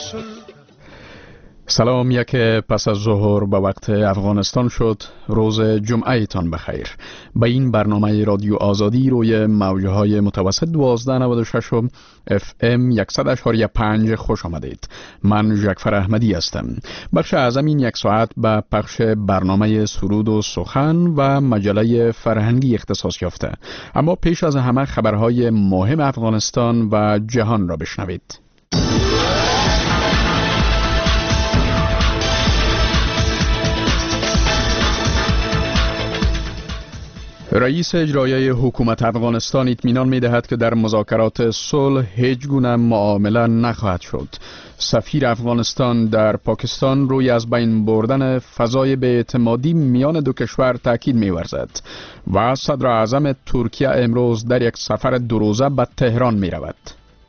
سلام، یک پس از ظهر به وقت افغانستان شد. روز جمعه تان بخیر. به این برنامه رادیو آزادی روی موجه های متوسط 1296 و FM 100.5 خوش آمدید. من جعفر احمدی هستم. بخش اعظم این یک ساعت به پخش برنامه سرود و سخن و مجله فرهنگی اختصاص یافته. اما پیش از همه خبرهای مهم افغانستان و جهان را بشنوید. رئیس اجرایی حکومت افغانستان اطمینان می‌دهد که در مذاکرات صلح هیچ گونه معامله نخواهد شد. سفیر افغانستان در پاکستان روی از بین بردن فضای بی‌اعتمادی میان دو کشور تاکید می‌ورزد و صدر اعظم ترکیه امروز در یک سفر دو روزه به تهران می‌رود.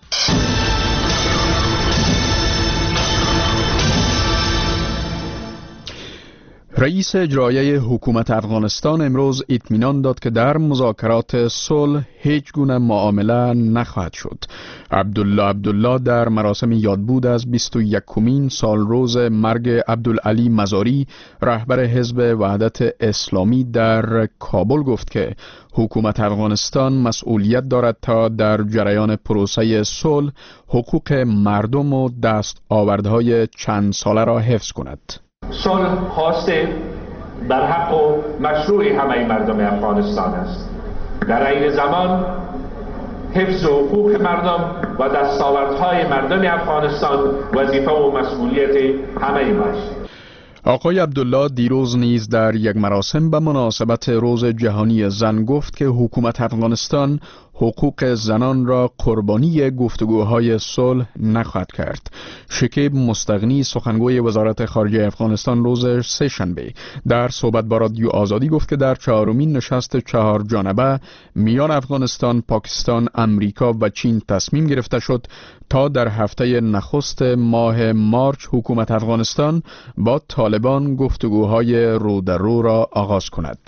رئیس اجرایی حکومت افغانستان امروز اطمینان داد که در مذاکرات صلح هیچ گونه معامله نخواهد شد. عبدالله در مراسم یادبود از 21مین سالروز مرگ عبدالعلی مزاری رهبر حزب وحدت اسلامی در کابل گفت که حکومت افغانستان مسئولیت دارد تا در جریان پروسه صلح حقوق مردم و دستاوردهای چند ساله را حفظ کند. صلح خواست بر حق و مشروع همه مردم افغانستان است. در عین زمان حفظ حقوق مردم و دستاوردهای مردم افغانستان وظیفه و مسئولیت همه ماست. آقای عبدالله دیروز نیز در یک مراسم به مناسبت روز جهانی زن گفت که حکومت افغانستان حقوق زنان را قربانی گفتگوهای صلح نخواهد کرد. شکیب مستغنی سخنگوی وزارت خارجه افغانستان روز سه‌شنبه در صحبت با رادیو آزادی گفت که در چهارمین نشست 4 جانبه میان افغانستان، پاکستان، امریکا و چین تصمیم گرفته شد تا در هفته نخست ماه مارچ حکومت افغانستان با طالبان گفتگوهای رو در رو را آغاز کند.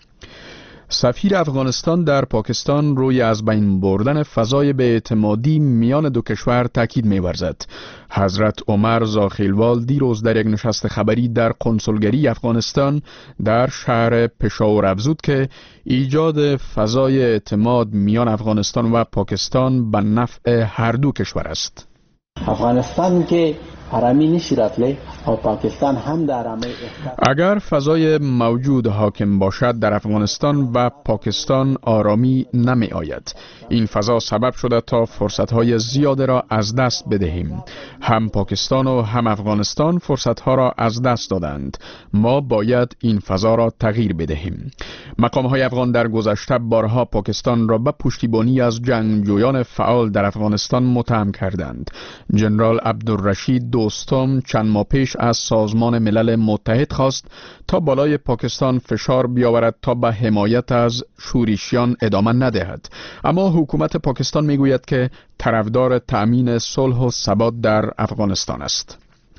سفیر افغانستان در پاکستان روی از بین بردن فضای بی‌اعتمادی میان دو کشور تاکید می‌ورزد. حضرت عمر زاخیلوال دیروز در یک نشست خبری در قنصلگری افغانستان در شهر پشاور افزود که ایجاد فضای اعتماد میان افغانستان و پاکستان به نفع هر دو کشور است. افغانستان که آرامی نشی راتلی و پاکستان هم در آرامی اگر فضای موجود حاکم باشد در افغانستان و پاکستان آرامی نمی آید. این فضا سبب شده تا فرصتهای زیاده را از دست بدهیم. هم پاکستان و هم افغانستان فرصتها را از دست دادند. ما باید این فضا را تغییر بدهیم. مقامهای افغان در گذشته بارها پاکستان را به پشتیبانی از جنگجویان فعال در افغانستان متهم کردند. جنرال عبدالرشید دوستم چند ماه پیش از سازمان ملل متحد خواست تا بالای پاکستان فشار بیاورد تا به حمایت از شورشیان ادامه ندهد. اما حکومت پاکستان میگوید که طرفدار تأمین صلح و ثبات در افغانستان است.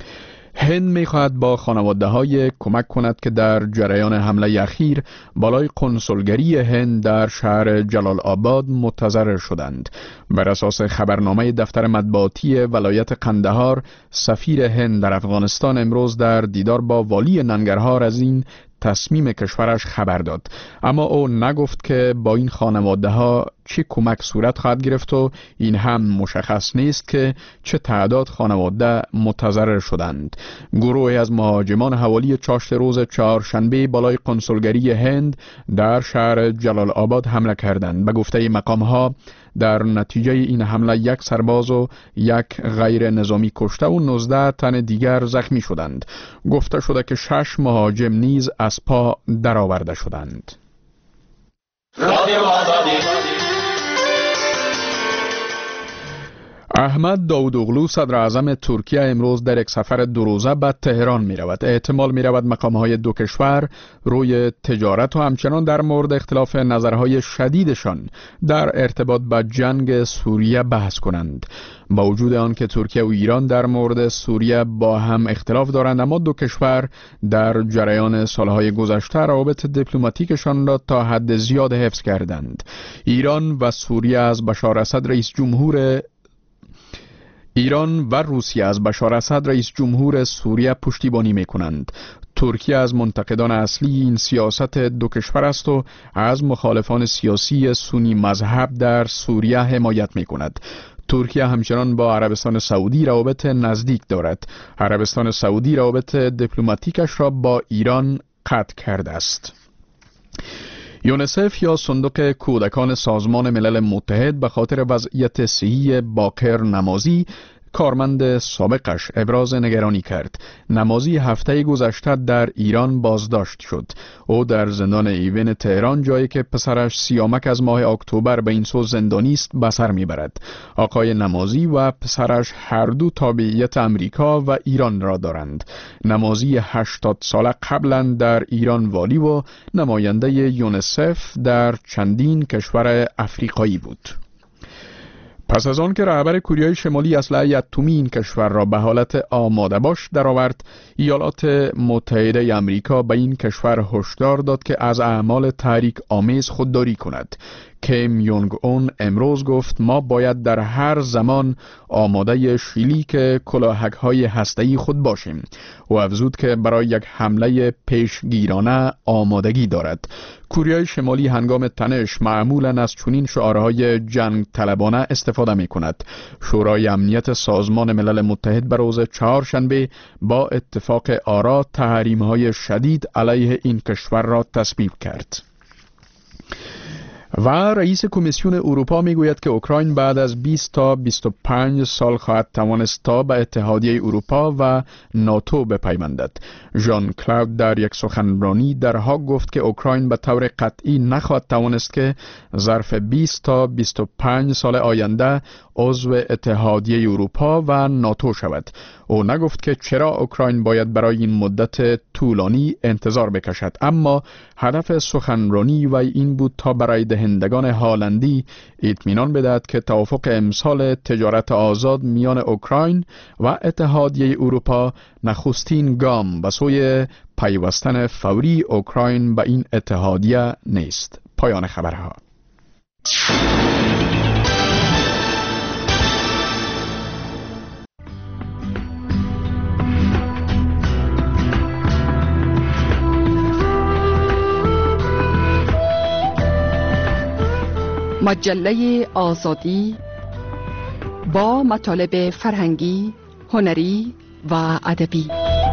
هند می‌خواهد با خانواده‌های کمک کند که در جریان حمله اخیر بالای قنصلگری هند در شهر جلال آباد متضرر شدند. بر اساس خبرنامه دفتر مطبوعاتی ولایت قندهار، سفیر هند در افغانستان امروز در دیدار با والی ننگرهار از این تصمیم کشورش خبر داد، اما او نگفت که با این خانواده ها چه کمک صورت خواهد گرفت و این هم مشخص نیست که چه تعداد خانواده متضرر شدند. گروهی از مهاجمان حوالی چاشت روز چهارشنبه بالای قنصلگری هند در شهر جلال آباد حمله کردند. به گفته مقام ها در نتیجه این حمله 1 سرباز و 1 غیر نظامی کشته و 19 تن دیگر زخمی شدند. گفته شده که 6 مهاجم نیز از پا درآورده شدند. احمد داودوغلو صدر اعظم ترکیه امروز در یک سفر 2 روزه به تهران می رود. احتمال می رود مقام‌های دو کشور روی تجارت و همچنان در مورد اختلاف نظرهای شدیدشان در ارتباط با جنگ سوریه بحث کنند. با وجود آن که ترکیه و ایران در مورد سوریه با هم اختلاف دارند، اما دو کشور در جریان سالهای گذشته روابط دیپلماتیکشان را تا حد زیاد حفظ کردند. ایران و سوریه از بشار اسد رئیس جمهور ایران و روسیه از بشار اسد رئیس جمهور سوریه پشتیبانی می کنند. ترکیه از منتقدان اصلی این سیاست دو کشور است و از مخالفان سیاسی سنی مذهب در سوریه حمایت می کند. ترکیه همچنان با عربستان سعودی روابط نزدیک دارد. عربستان سعودی روابط دیپلماتیکش را با ایران قطع کرده است. یونسف یا صندوق کودکان سازمان ملل متحد به خاطر وضعیت صحی باقر نمازی کارمند سابقش ابراز نگرانی کرد. نمازی هفته گذشته در ایران بازداشت شد. او در زندان ایون تهران، جایی که پسرش سیامک از ماه اکتبر به این سو زندانی است، به سر میبرد. آقای نمازی و پسرش هر دو تابعیت امریکا و ایران را دارند. نمازی 80 ساله قبلا در ایران والی و نماینده یونسف در چندین کشور افریقایی بود. پس از آن که رهبر کره شمالی اسلحه اتمی این کشور را به حالت آماده باش درآورد، ایالات متحده آمریکا به این کشور هشدار داد که از اعمال تحریک آمیز خودداری کند. کیم یونگ اون امروز گفت ما باید در هر زمان آماده شلیک کلاهک‌های هسته‌ای خود باشیم. او افزود که برای یک حمله پیشگیرانه آمادگی دارد. کره شمالی هنگام تنش معمولاً از چنین شعارهای جنگ طلبانه استفاده می کند. شورای امنیت سازمان ملل متحد به روز چهارشنبه با اتفاق آرا تحریم‌های شدید علیه این کشور را تصویب کرد. و رئیس کمیسیون اروپا میگوید که اوکراین بعد از 20 تا 25 سال خواهد توانست تا به اتحادیه اروپا و ناتو بپیوندد. ژان کلاود در یک سخنرانی در هاگ گفت که اوکراین به طور قطعی نخواهد توانست که ظرف 20 تا 25 سال آینده عضو اتحادیه اروپا و ناتو شود. او نگفت که چرا اوکراین باید برای این مدت طولانی انتظار بکشد، اما هدف سخنرانی و این بود تا برای دهندگان هالندی اطمینان بدهد که توافق امسال تجارت آزاد میان اوکراین و اتحادیه اروپا نخستین گام به سوی پیوستن فوری اوکراین به این اتحادیه نیست. پایان خبرها. مجله آزادی با مطالب فرهنگی، هنری و ادبی.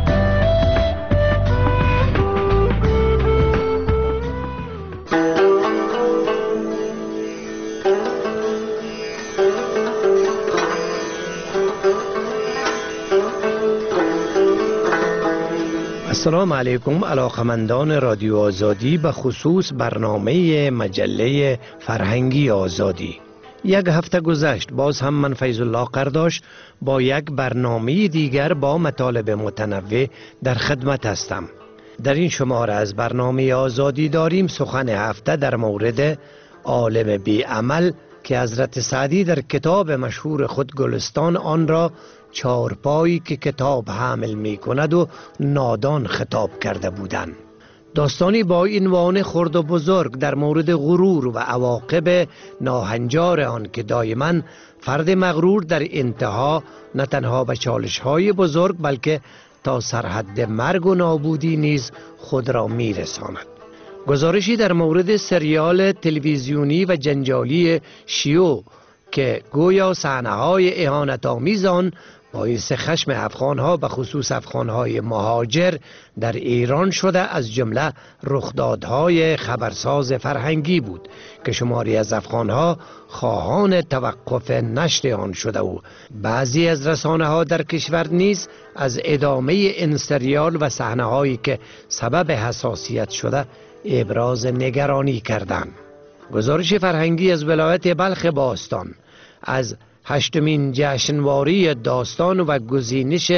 السلام علیکم علاقمندان رادیو آزادی، به خصوص برنامه مجله فرهنگی آزادی. یک هفته گذشت، باز هم من فیض الله قرداش با یک برنامه دیگر با مطالب متنوع در خدمت هستم. در این شماره از برنامه آزادی داریم سخن هفته در مورد عالم بی عمل که حضرت سعدی در کتاب مشهور خود گلستان آن را چارپایی که کتاب حامل می کند و نادان خطاب کرده بودند. داستانی با عنوان خرد و بزرگ در مورد غرور و عواقب ناهنجار آن که دائما فرد مغرور در انتها نه تنها به چالش‌های بزرگ بلکه تا سرحد مرگ و نابودی نیز خود را می رساند. گزارشی در مورد سریال تلویزیونی و جنجالی شیو که گویا صحنه‌های اهانت‌آمیز آن باعث خشم افغان‌ها به خصوص افغان‌های مهاجر در ایران شده، از جمله رخدادهای خبرساز فرهنگی بود که شماری از افغان‌ها خواهان توقف نشر آن شده و بعضی از رسانه‌ها در کشور نیز از ادامه این سریال و صحنه‌هایی که سبب حساسیت شده ابراز نگرانی کردند. گزارش فرهنگی از ولایت بلخ باستان از 8مین جشنواره داستان و گزینش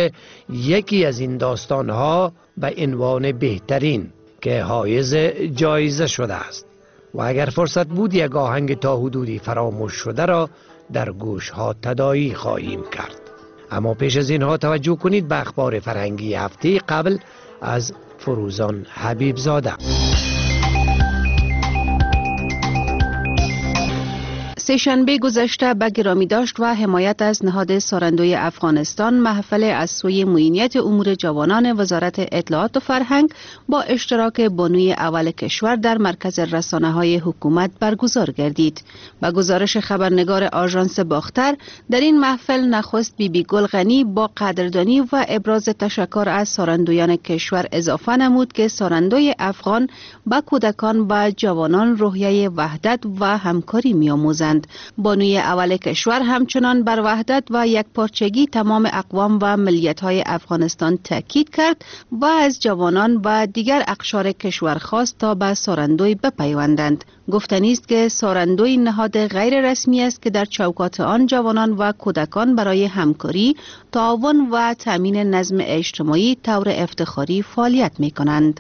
یکی از این داستانها به عنوان بهترین که حایز جایزه شده است و اگر فرصت بود یک آهنگ تا حدودی فراموش شده را در گوشها تداعی خواهیم کرد. اما پیش از اینها توجه کنید به اخبار فرهنگی هفته قبل از فروزان حبیب زاده. سه‌شنبه گذشته به گرامی داشت و حمایت از نهاد سارندوی افغانستان محفل از سوی معینیت امور جوانان وزارت اطلاعات و فرهنگ با اشتراک بانوی اول کشور در مرکز رسانه‌های حکومت برگزار گردید. به گزارش خبرنگار آژانس باختر، در این محفل نخست بیبی گل غنی با قدردانی و ابراز تشکر از سارندویان کشور اضافه نمود که سارندوی افغان به کودکان و جوانان روحیه وحدت و همکاری می‌آموزند. بانوی اول کشور همچنان بر وحدت و یکپارچگی تمام اقوام و ملیت‌های افغانستان تاکید کرد و از جوانان و دیگر اقشار کشور خواست تا به سارندوی بپیوندند. گفتنی است که سارندوی نهاد غیر رسمی است که در چوکات آن جوانان و کودکان برای همکاری، تعاون و تامین نظم اجتماعی طور افتخاری فعالیت می‌کنند.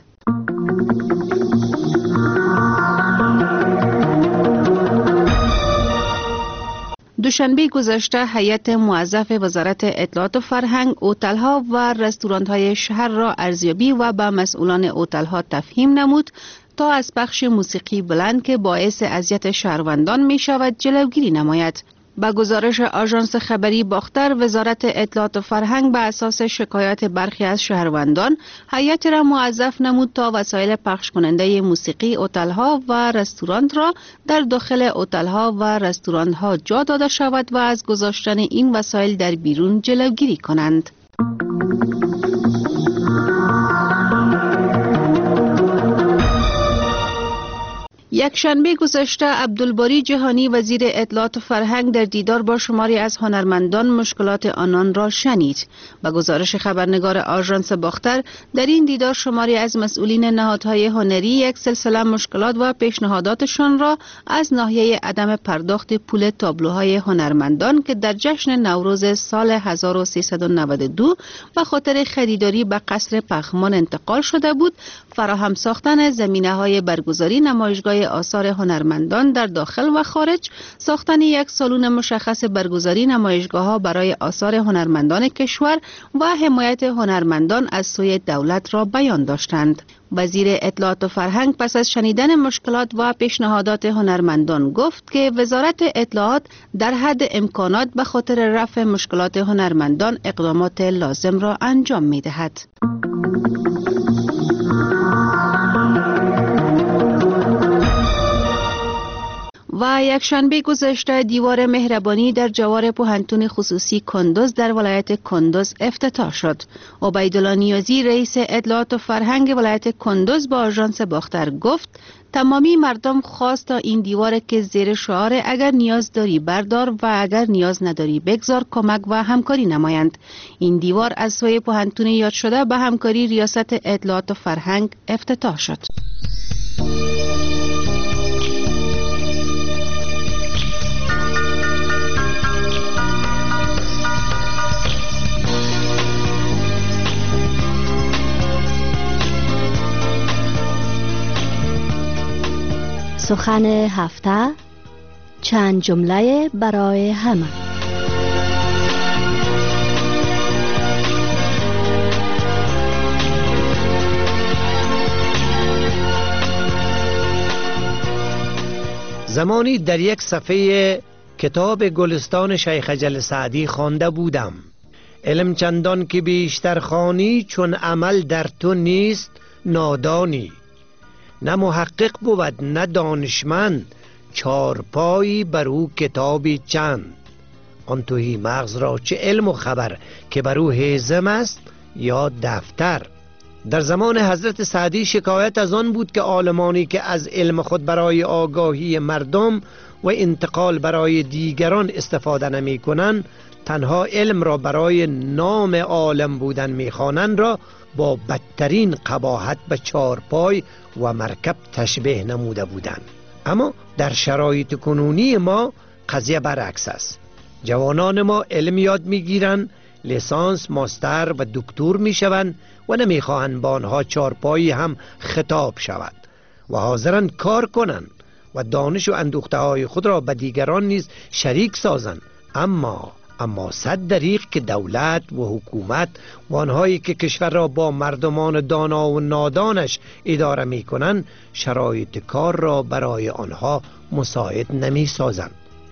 دوشنبه گذشته هیئت موظف وزارت اطلاعات و فرهنگ هتل‌ها و رستوران‌های شهر را ارزیابی و به مسئولان هتل‌ها تفهیم نمود تا از پخش موسیقی بلند که باعث اذیت شهروندان می شود جلوگیری نماید. با گزارش آژانس خبری باختر، وزارت اطلاعات و فرهنگ به اساس شکایات برخی از شهروندان هیئت را موظف نمود تا وسایل پخش کننده موسیقی هتل‌ها و رستوران را در داخل هتل‌ها و رستوران‌ها جا داده شود و از گذاشتن این وسایل در بیرون جلوگیری کنند. یک شنبه گذشته عبدالباری جهانی وزیر اطلاعات و فرهنگ در دیدار با شماری از هنرمندان مشکلات آنان را شنید. با گزارش خبرنگار آژانس باختر، در این دیدار شماری از مسئولین نهادهای هنری یک سلسله مشکلات و پیشنهاداتشان را از ناحیه عدم پرداخت پول تابلوهای هنرمندان که در جشن نوروز سال 1392 به خاطر خریداری به قصر پغمان انتقال شده بود، فراهم ساختن زمینه‌های برگزاری نمایشگاه آثار هنرمندان در داخل و خارج، ساختن یک سالن مشخص برگزاری نمایشگاه‌ها برای آثار هنرمندان کشور و حمایت هنرمندان از سوی دولت را بیان داشتند. وزیر اطلاعات و فرهنگ پس از شنیدن مشکلات و پیشنهادات هنرمندان گفت که وزارت اطلاعات در حد امکانات به خاطر رفع مشکلات هنرمندان اقدامات لازم را انجام می‌دهد. و یک شنبه گذشته دیوار مهربانی در جوار پوهنتون خصوصی کندوز در ولایت کندوز افتتاح شد. عبیدالله نیازی رئیس اطلاعات و فرهنگ ولایت کندوز با آژانس باختر گفت تمامی مردم خواست تا این دیوار که زیر شعار اگر نیاز داری بردار و اگر نیاز نداری بگذار کمک و همکاری نمایند. این دیوار از سوی پوهنتون یاد شده به همکاری ریاست اطلاعات و فرهنگ افتتاح شد. سخن هفته، چند جمله برای همه. زمانی در یک صفحه کتاب گلستان شیخ اجل سعدی خوانده بودم: علم چندان که بیشتر خوانی چون عمل در تو نیست نادانی، نه محقق بود نه دانشمند چارپایی بر او کتابی چند. آن توهی مغز را چه علم و خبر که بر او هیزم است یا دفتر. در زمان حضرت سعدی شکایت از آن بود که عالمانی که از علم خود برای آگاهی مردم و انتقال برای دیگران استفاده نمی کنند، تنها علم را برای نام عالم بودن میخوانند را با بدترین قباحت به چارپای و مرکب تشبیه نموده بودند. اما در شرایط کنونی ما قضیه برعکس است. جوانان ما علم یاد میگیرند، لیسانس، ماستر و دکتر میشوند و نمیخواهند با آنها چارپایی هم خطاب شود و حاضرند کار کنند و دانش و اندوخته های خود را به دیگران نیز شریک سازند. اما صد دریغ که دولت و حکومت و آنهایی که کشور را با مردمان دانا و نادانش اداره می کنند شرایط کار را برای آنها مساعد نمی سازند.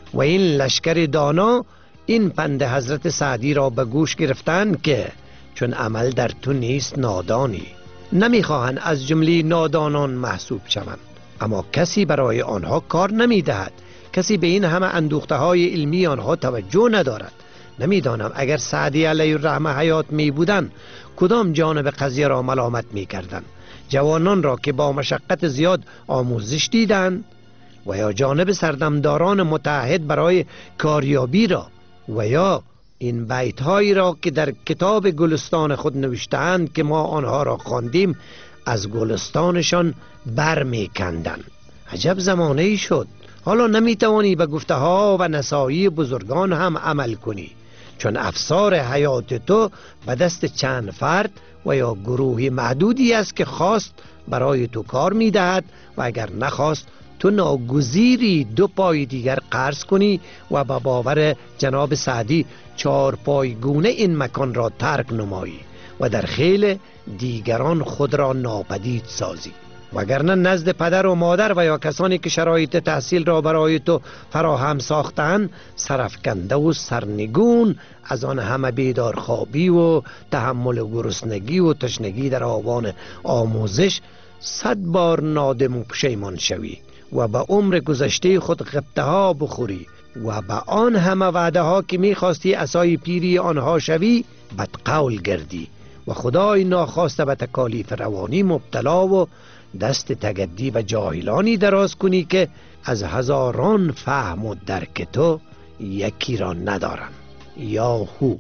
و این لشکر دانا این پند حضرت سعدی را به گوش گرفتند که چون عمل در تو نیست نادانی. نمیخواهند از جمله نادانان محسوب شوند، اما کسی برای آنها کار نمیدهد. کسی به این همه اندوخته های علمی آنها توجه ندارد. نمیدانم اگر سعدی علیه الرحمه حیات می بودند کدام جانب قضیه را ملامت می کردند؟ جوانان را که با مشقت زیاد آموزش دیدند و یا جانب سردمداران متعهد برای کاریابی را و یا این بیت هایی را که در کتاب گلستان خود نوشته‌اند که ما آنها را خواندیم از گلستانشان بر می کندند. عجب زمانه ای شد. حالا نمی توانی به گفته ها و نصایح بزرگان هم عمل کنی، چون افسار حیات تو به دست چند فرد و یا گروهی محدودی است که خواست برای تو کار می دهد و اگر نخواست تو ناگزیری 2 پای دیگر قرض کنی و با باور جناب سعدی 4 پایگونه این مکان را ترک نمایی و در خیل دیگران خود را ناپدید سازی. وگرنه نزد پدر و مادر و یا کسانی که شرایط تحصیل را برای تو فراهم ساختند سرفکنده و سرنگون از آن همه بیدارخوابی و تحمل گرسنگی و تشنگی در آوان آموزش 100 بار نادم و پشیمان شوی و به عمر گذشته خود غبطه ها بخوری و به آن همه وعده ها که میخواستی عصای پیری آنها شوی بدقول گردی و خدای ناخواسته به تکالیف روانی مبتلا و دست تگدی و جاهلانی دراز کنی که از هزاران فهم و درک تو یکی را ندارن. یا هو.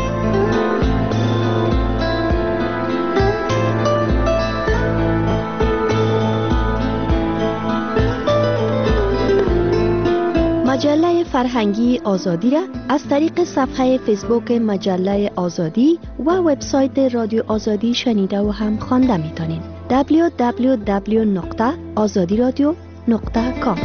مجله فرهنگی آزادی را از طریق صفحه فیسبوک مجله آزادی و وبسایت رادیو آزادی شنیده و هم خوانده میتونید. www.azadiradio.com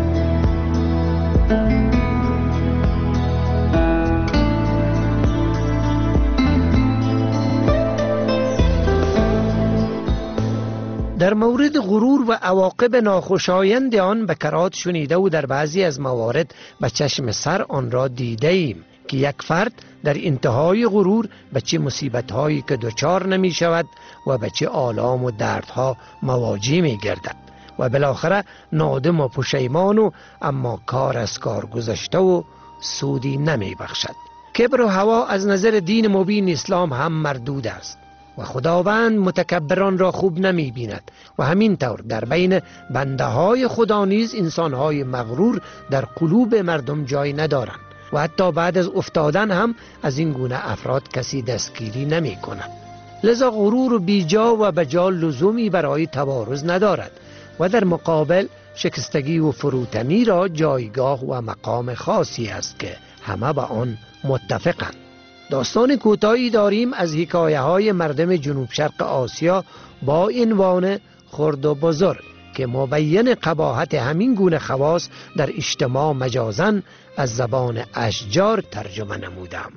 در مورد غرور و عواقب ناخوشایند آن به کرات شنیده و در بعضی از موارد به چشم سر آن را دیده ایم که یک فرد در انتهای غرور به چه مصیبت‌هایی که دچار نمی شود و به چه آلام و دردها مواجه می گردد و بالاخره نادم و پشیمان و اما کار از کار گذشته و سودی نمی بخشد. کبر و هوا از نظر دین مبین اسلام هم مردود است و خداوند متکبران را خوب نمی بیند و همین طور در بین بنده های خدا نیز انسان های مغرور در قلوب مردم جای ندارند و حتی بعد از افتادن هم از این گونه افراد کسی دستگیری نمی کند. لذا غرور بیجا و بجا لزومی برای تبارز ندارد و در مقابل شکستگی و فروتنی را جایگاه و مقام خاصی است که همه با آن متفقند. داستان کوتاهی داریم از حکایه های مردم جنوب شرق آسیا با عنوان خرد و بزرگ که مبین قباحت همین گونه خواص در اجتماع مجازاً از زبان اشجار ترجمه نمودم.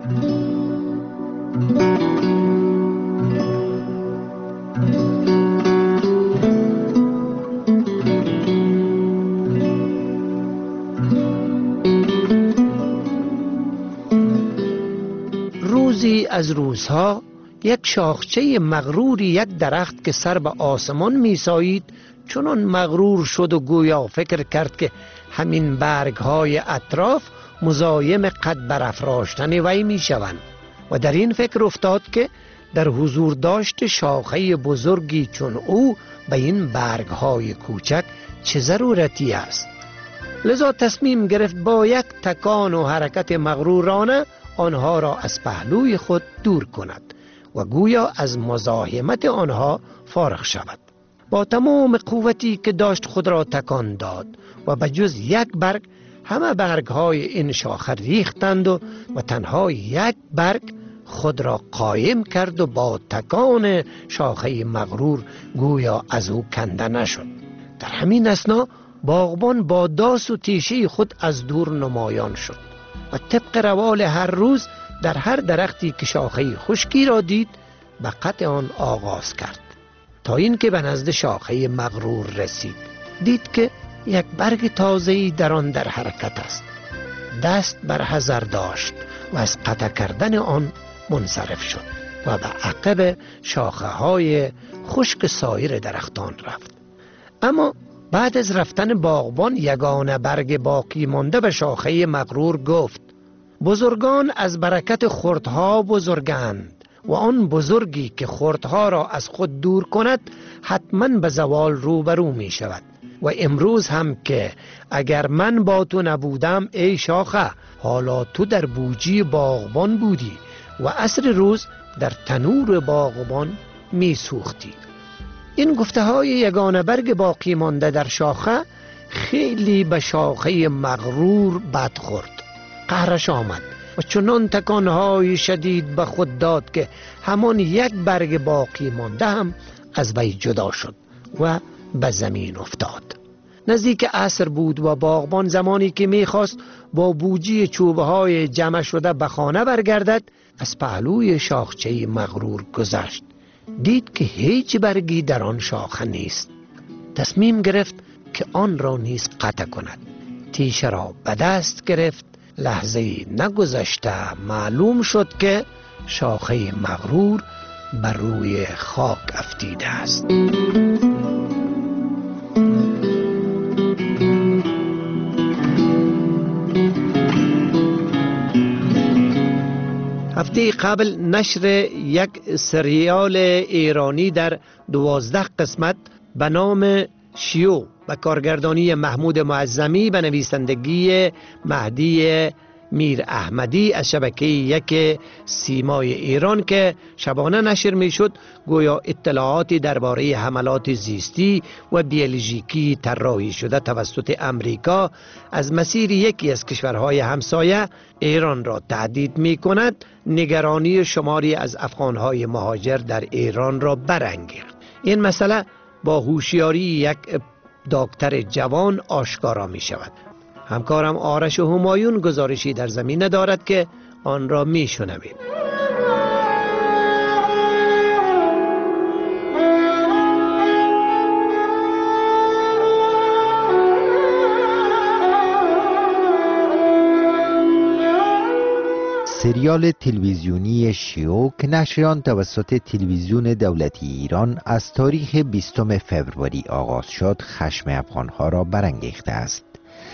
روزی از روزها یک شاخچه مغروری یک درخت که سر به آسمان میسایید چنان مغرور شد و گویا فکر کرد که همین برگ‌های اطراف مزایم قد برافراشتن وی میشوند و در این فکر افتاد که در حضور داشت شاخه بزرگی چون او به این برگ‌های کوچک چه ضرورتی است. لذا تصمیم گرفت با یک تکان و حرکت مغرورانه آنها را از پهلوی خود دور کند و گویا از مزاحمت آنها فارغ شود. با تمام قوتی که داشت خود را تکان داد و به جز یک برگ همه برگ‌های این شاخه ریختند و تنها یک برگ خود را قایم کرد و با تکان شاخه مغرور گویا از او کنده نشد. در همین اثنا باغبان با داس و تیشه خود از دور نمایان شد و طبق روال هر روز در هر درختی که شاخه خشکی را دید به قطع آن آغاز کرد تا اینکه به نزد شاخه مغرور رسید. دید که یک برگ تازه‌ای در آن در حرکت است. دست بر حذر داشت و از قطع کردن آن منصرف شد و به عقب شاخه های خشک سایر درختان رفت. اما بعد از رفتن باغبان یگانه برگ باقی مانده به شاخه مغرور گفت: بزرگان از برکت خردها بزرگند و آن بزرگی که خردها را از خود دور کند حتما به زوال روبرو می شود. و امروز هم که اگر من با تو نبودم ای شاخه، حالا تو در بوجی باغبان بودی و عصر روز در تنور باغبان می سوختی. این گفته های یگانه برگ باقی مانده در شاخه خیلی به شاخه مغرور بد خورد. قهرش آمد و چنان تکانهای شدید به خود داد که همان یک برگ باقی مانده هم از وی جدا شد و به زمین افتاد. نزدیک عصر بود و باغبان زمانی که میخواست با بوجی چوبه های جمع شده به خانه برگردد، از پهلوی شاخچه مغرور گذشت. دید که هیچ برگی در آن شاخه نیست. تصمیم گرفت که آن را نیز قطع کند. تیشه را به دست گرفت. لحظه نگذشته معلوم شد که شاخه مغرور بر روی خاک افتیده است. هفته قبل نشر یک سریال ایرانی در 12 قسمت به نام شیو به کارگردانی محمود معظمی به نویسندگی مهدی میر احمدی از شبکه یک سیمای ایران که شبانه نشر می شد، گویا اطلاعاتی درباره حملات زیستی و بیولوژیکی طراحی شده توسط امریکا از مسیر یکی از کشورهای همسایه ایران را تهدید می کند، نگرانی شماری از افغانهای مهاجر در ایران را برانگیخت. این مسئله با هوشیاری یک دکتر جوان آشکارا می شود. همکارم آرش همایون گزارشی در زمینه دارد که آن را می شنویم. سریال تلویزیونی شیو که نشر آن توسط تلویزیون دولتی ایران از تاریخ 20 فوریه آغاز شد، خشم افغانها را برانگیخته است.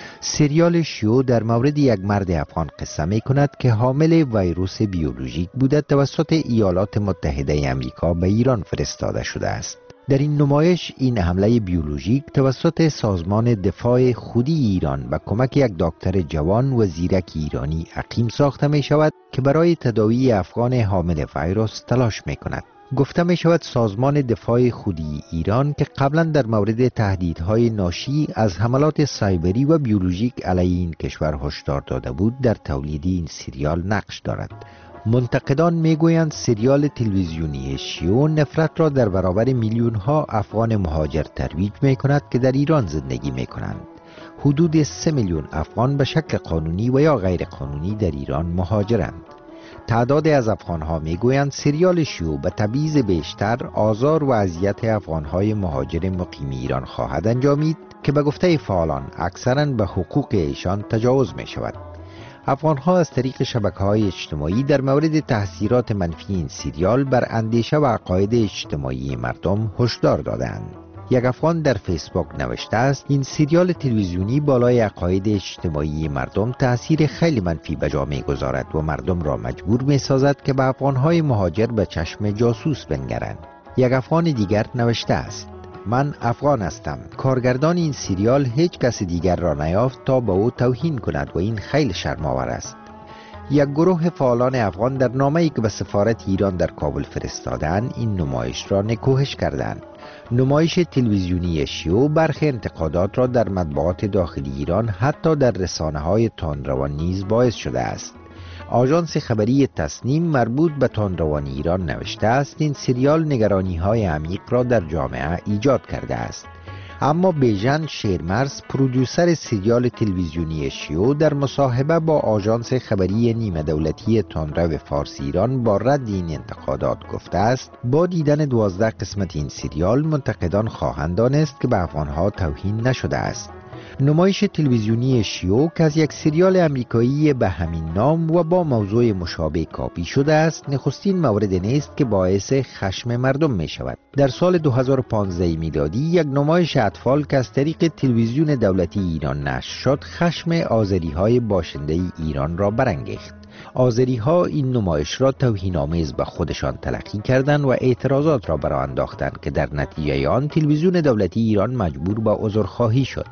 سریال شیو در مورد یک مرد افغان قصه می کند که حامل ویروس بیولوژیک بوده توسط ایالات متحده آمریکا به ایران فرستاده شده است. در این نمایش این حمله بیولوژیک توسط سازمان دفاع خودی ایران به کمک یک دکتر جوان و زیرک ایرانی عقیم ساخته می شود که برای تداوی افغان حامل ویروس تلاش می کند. گفته می شود سازمان دفاع خودی ایران که قبلا در مورد تهدیدهای ناشی از حملات سایبری و بیولوژیک علیه این کشور هشدار داده بود، در تولید این سریال نقش دارد. منتقدان میگویند سریال تلویزیونی شیو نفرت را در برابر میلیون ها افغان مهاجر ترویج می کند که در ایران زندگی می کنند. حدود 3 میلیون افغان به شکل قانونی و یا غیر قانونی در ایران مهاجرند. تعدادی از افغانها میگویند سریال شیو به تبعیض بیشتر، آزار و اذیت افغانهای مهاجر مقیم ایران خواهد انجامید که به گفته فعالان اکثراً به حقوق ایشان تجاوز می شود. افغانها از طریق شبکه‌های اجتماعی در مورد تاثیرات منفی این سریال بر اندیشه و عقاید اجتماعی مردم هشدار دادند. یک افغان در فیسبوک نوشته است این سریال تلویزیونی بالای عقاید اجتماعی مردم تأثیر خیلی منفی به جا می‌گذارد و مردم را مجبور می‌سازد که به افغانهای مهاجر به چشم جاسوس بنگرند. یک افغان دیگر نوشته است من افغان هستم. کارگردان این سریال هیچ کس دیگر را نیافت تا به او توهین کند و این خیلی شرم‌آور است. یک گروه فعالان افغان در نامه‌ای که به سفارت ایران در کابل فرستادند این نمایش را نکوهش کردند. نمایش تلویزیونی شیو برخی انتقادات را در مطبوعات داخلی ایران حتی در رسانه‌های تندروان نیز باعث شده است. آژانس خبری تصنیم مربوط به تندروان ایران نوشته است این سریال نگرانی‌های عمیق را در جامعه ایجاد کرده است. اما بیژن شیرمرز پرودوسر سریال تلویزیونی شیو در مصاحبه با آژانس خبری نیمه دولتی تندرو فارسی ایران با رد این انتقادات گفته است با دیدن 12 قسمت این سریال منتقدان خواهند دانست که به افغانها توهین نشده است. نمایش تلویزیونی شیوک از یک سریال امریکایی به همین نام و با موضوع مشابه کاپی شده است نخستین مورد نیست که باعث خشم مردم می شود. در سال 2015 میلادی یک نمایش اطفال که از طریق تلویزیون دولتی ایران نشر شد خشم آذری های باشنده ایران را برانگیخت. آذری ها این نمایش را توهین‌آمیز به خودشان تلقی کردند و اعتراضات را برآ انداختند که در نتیجه آن تلویزیون دولتی ایران مجبور به عذرخواهی شد.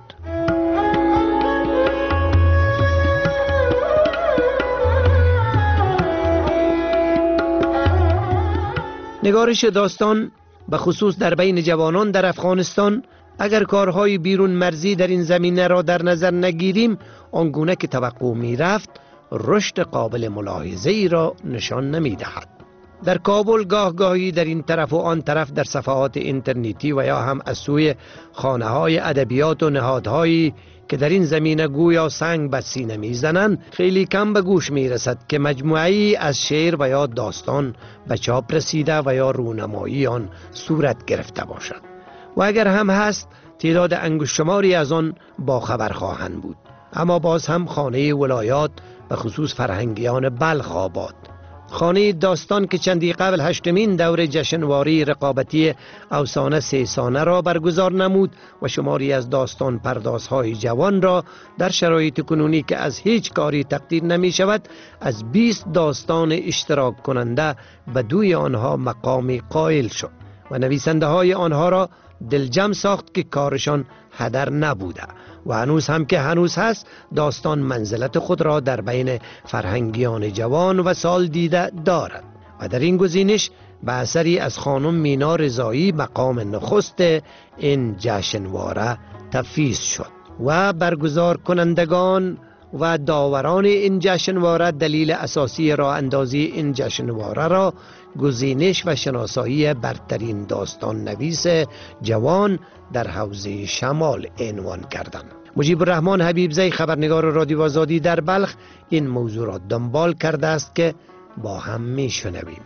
نگارش داستان به خصوص در بین جوانان در افغانستان اگر کارهای بیرون مرزی در این زمینه را در نظر نگیریم آنگونه که توقع می رفت رشد قابل ملاحظه ای را نشان نمی دهد. در کابل گاهی در این طرف و آن طرف در صفحات اینترنتی و یا هم از سوی خانه های ادبیات و نهادهایی که در این زمینه گویا سنگ به سینه میزنند خیلی کم به گوش می رسد که مجموعه‌ای از شعر و یا داستان به چاپ رسیده و یا رونمایی آن صورت گرفته باشد و اگر هم هست تعداد انگشت‌شماری از آن با خبر خواهند بود. اما باز هم خانه ولایات به خصوص فرهنگیان بلخ آباد، خانه داستان که چندی قبل 8مین دور جشنواره رقابتی افسانه 3 سانه را برگزار نمود و شماری از داستان پردازهای جوان را در شرایط کنونی که از هیچ کاری تقدیر نمی شود از 20 داستان اشتراک کننده به دوی آنها مقامی قائل شد و نویسنده های آنها را دلجم ساخت که کارشان هدر نبوده و هنوز هم که هنوز هست داستان منزلت خود را در بین فرهنگیان جوان و سال دیده دارد و در این گزینش به اثری از خانم مینا رضایی مقام نخست این جشنواره تفویض شد و برگزار کنندگان و داوران این جشنواره دلیل اساسی راه اندازی این جشنواره را گزینش و شناسایی برترین داستان نویس جوان در حوزه شمال عنوان کردند. مجیب الرحمن حبیبزی خبرنگار رادیو آزادی در بلخ این موضوع را دنبال کرده است که با هم میشنویم.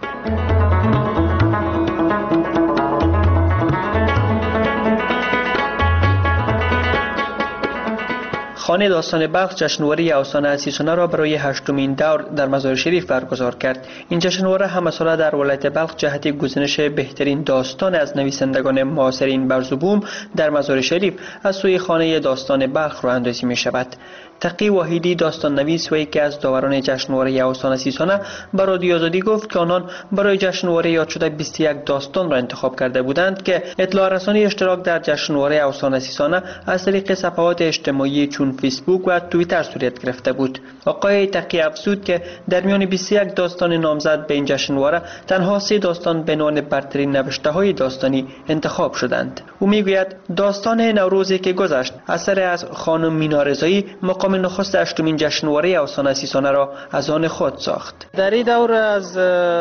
خانه داستان بلخ جشنواره افسانه 30 سانه را برای 8مین دور در مزار شریف برگزار کرد. این جشنواره همه ساله در ولایت بلخ جهت گزینش بهترین داستان از نویسندگان معاصرین برز و بوم در مزار شریف از سوی خانه داستان بلخ راه اندازی می شود. تقی واحدی داستان نویس و یکی از داوران جشنواره افسانه 30 سانه به رادیو آزادی گفت که آنان برای جشنواره یاد شده 21 داستان را انتخاب کرده بودند که اطلاع رسانی اشتراک در جشنواره افسانه 30 سانه از طریق صفحات اجتماعی چون فیسبوک و توییتر صورت گرفته بود. آقای تقی افزود که در میان 21 داستان نامزد به این جشنواره تنها 3 داستان به عنوان برترین نوشته‌های داستانی انتخاب شدند. او میگوید داستان نوروزی که گذشت اثر از خانم مینا رضایی مقام نخست 8مین جشنواره افسانه 30 سانه را از آن خود ساخت. در این دور از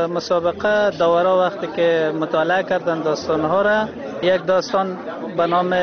مسابقه داورا وقتی که مطالعه کردن داستانها را یک داستان به نام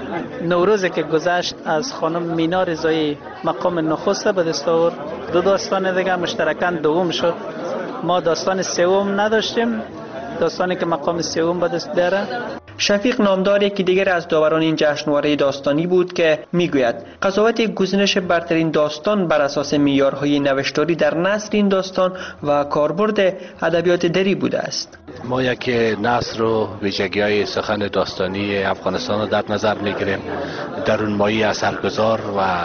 نوروزی که گذشت از خانم مینا رضایی مقام نخست به دست آورد. 2 داستان دیگه مشترکاً دوم شد. ما داستان سوم نداشتیم، داستانی که مقام سوم به دست بیاره. شفیق نامدار یکی دیگر از داوران این جشنواره داستانی بود که میگوید قضاوت گزینش برترین داستان بر اساس معیارهای نوشتاری در نثر این داستان و کاربرد ادبیات دری بوده است. ما یک نثر و ویژگی‌های سخن داستانی افغانستان را در نظر میگیریم، درونمایی اثرگذار و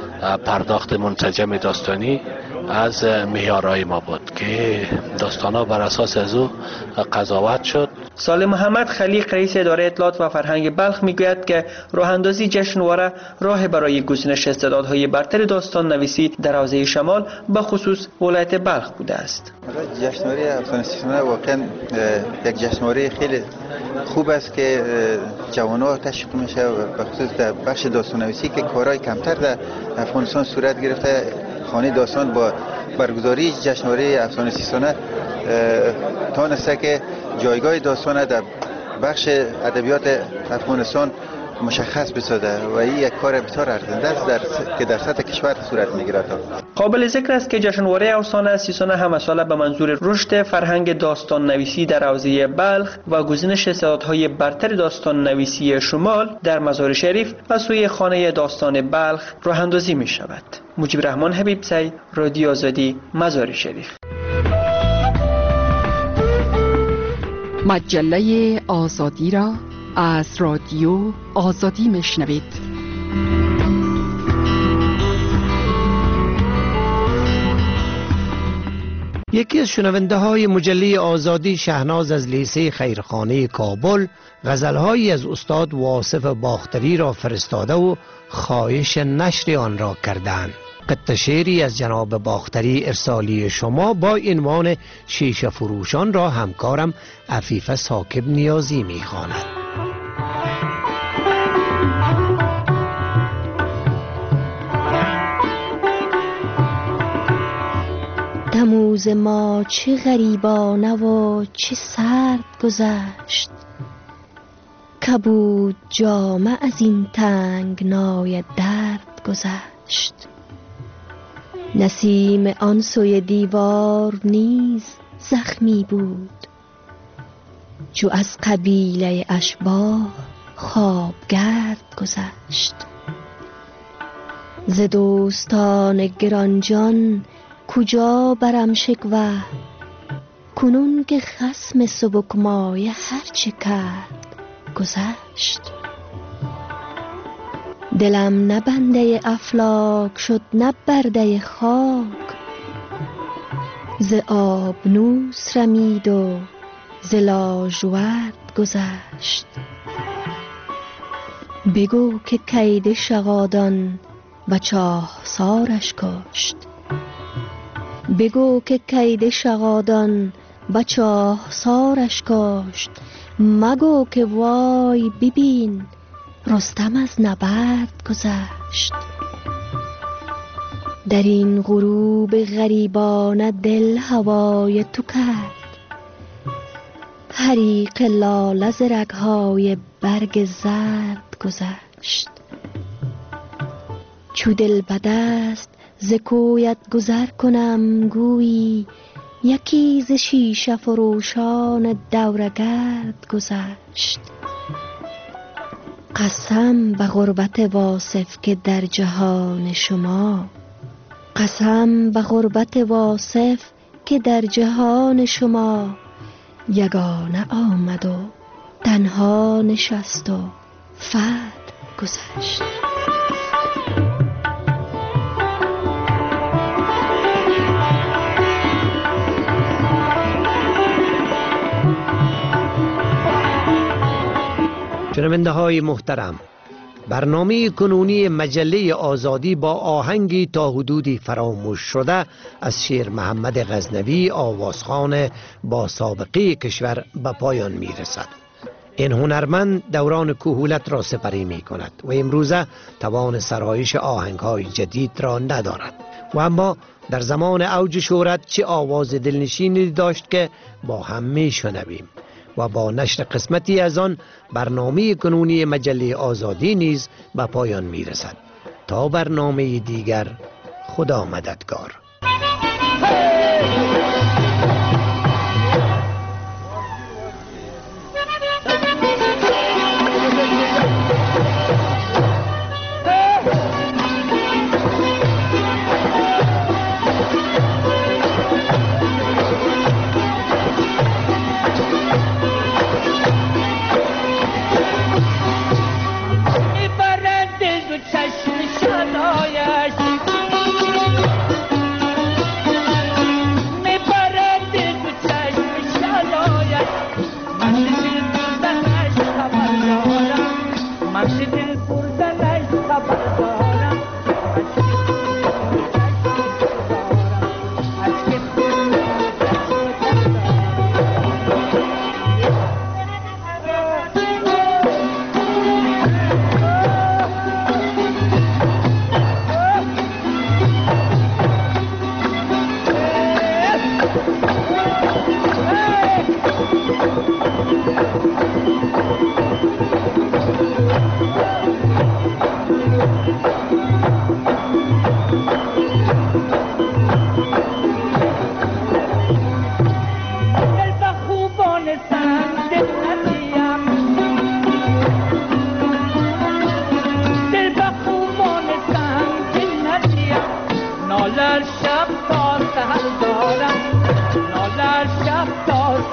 پرداخت منسجم داستانی از معیارهای ما بود که داستان‌ها بر اساس از او قضاوت شد. صالح محمد خلیق رئیس اداره اطلاعات و فرهنگ بلخ میگوید که راه اندازی جشنواره راه برای گزینش استعدادهای برتر داستان نویسی در حوزه شمال به خصوص ولایت بلخ بوده است. جشنواره افسانه 30 سانه واقعا یک جشنواره خیلی خوب است که جوانان تشویق میشه به خصوص در بخش داستان نویسی که کارهای کمتر در افغانستان صورت گرفته. خانه داستان با برگزاری جشنواره افسانه 30 سانه تانسته که جایگاه داستان در بخش ادبیات افغانستان مشخص بسازه و این یک کار بسیار ارزنده است که در سطح کشور صورت میگیرد. قابل ذکر است که جشنواره افسانه 300 همساله به منظور رشد فرهنگ داستان نویسی در حوزه بلخ و گزینش استعدادهای برتر داستان نویسی شمال در مزار شریف و سوی خانه داستان بلخ راه اندازی می شود. مجیب رحمان حبیبزی، رادیو آزادی، مزار شریف. مجله آزادی را از رادیو آزادی میشنوید. یکی از شنونده های مجله آزادی، شهناز از لیسه خیرخانه کابل، غزلهایی از استاد واصف باختری را فرستاده و خواهش نشر آن را کردند. قطعه شعری از جناب باختری ارسالی شما با عنوان شیشه فروشان را همکارم عفیفه ثاقب نیازی می‌خواند. تموز ما چه غریبانه و چه سرد گذشت، کبود جامه از این تنگنای درد گذشت. نسیم آن سوی دیوار نیز زخمی بود، چو از قبیله اشباح خوابگرد گذشت. ز دوستان گرانجان کجا برم شکوه، کنون که خصم سبکمایه هرچه کرد گذشت. دلم نه بنده افلاک شد نه برده خاک، ز آبنوس رمید و ز لاژورد گذشت. بگو که کید شغادان و چاهسارش کشت، بگو که کید شغادان و چاهسارش کشت. مگو که وای ببین رستم از نبرد گذشت. در این غروب غریبانه دل هوای تو کرد، حریق لاله ز رگ‌های برگ زرد گذشت. چو دل به دست ز کویت گذر کنم گویی، یکی ز شیشه فروشان دورگرد گذشت. قسم به غربت واصف که در جهان شما، قسم به غربت واصف که در جهان شما، یگانه آمد و تنها نشست و فرد گذشت. شنونده های محترم، برنامه کنونی مجله آزادی با آهنگی تا حدودی فراموش شده از شیر محمد غزنوی، آوازخوان با سابقه کشور، به پایان می رسد. این هنرمند دوران کهولت را سپری می کند و امروزه توان سرایش آهنگ های جدید را ندارد و اما در زمان اوج شهرت چه آواز دلنشینی داشت که با هم می شنویم. و با نشر قسمتی از آن برنامه کنونی مجله آزادی نیز به پایان می رسد. تا برنامه دیگر، خدا مددگار.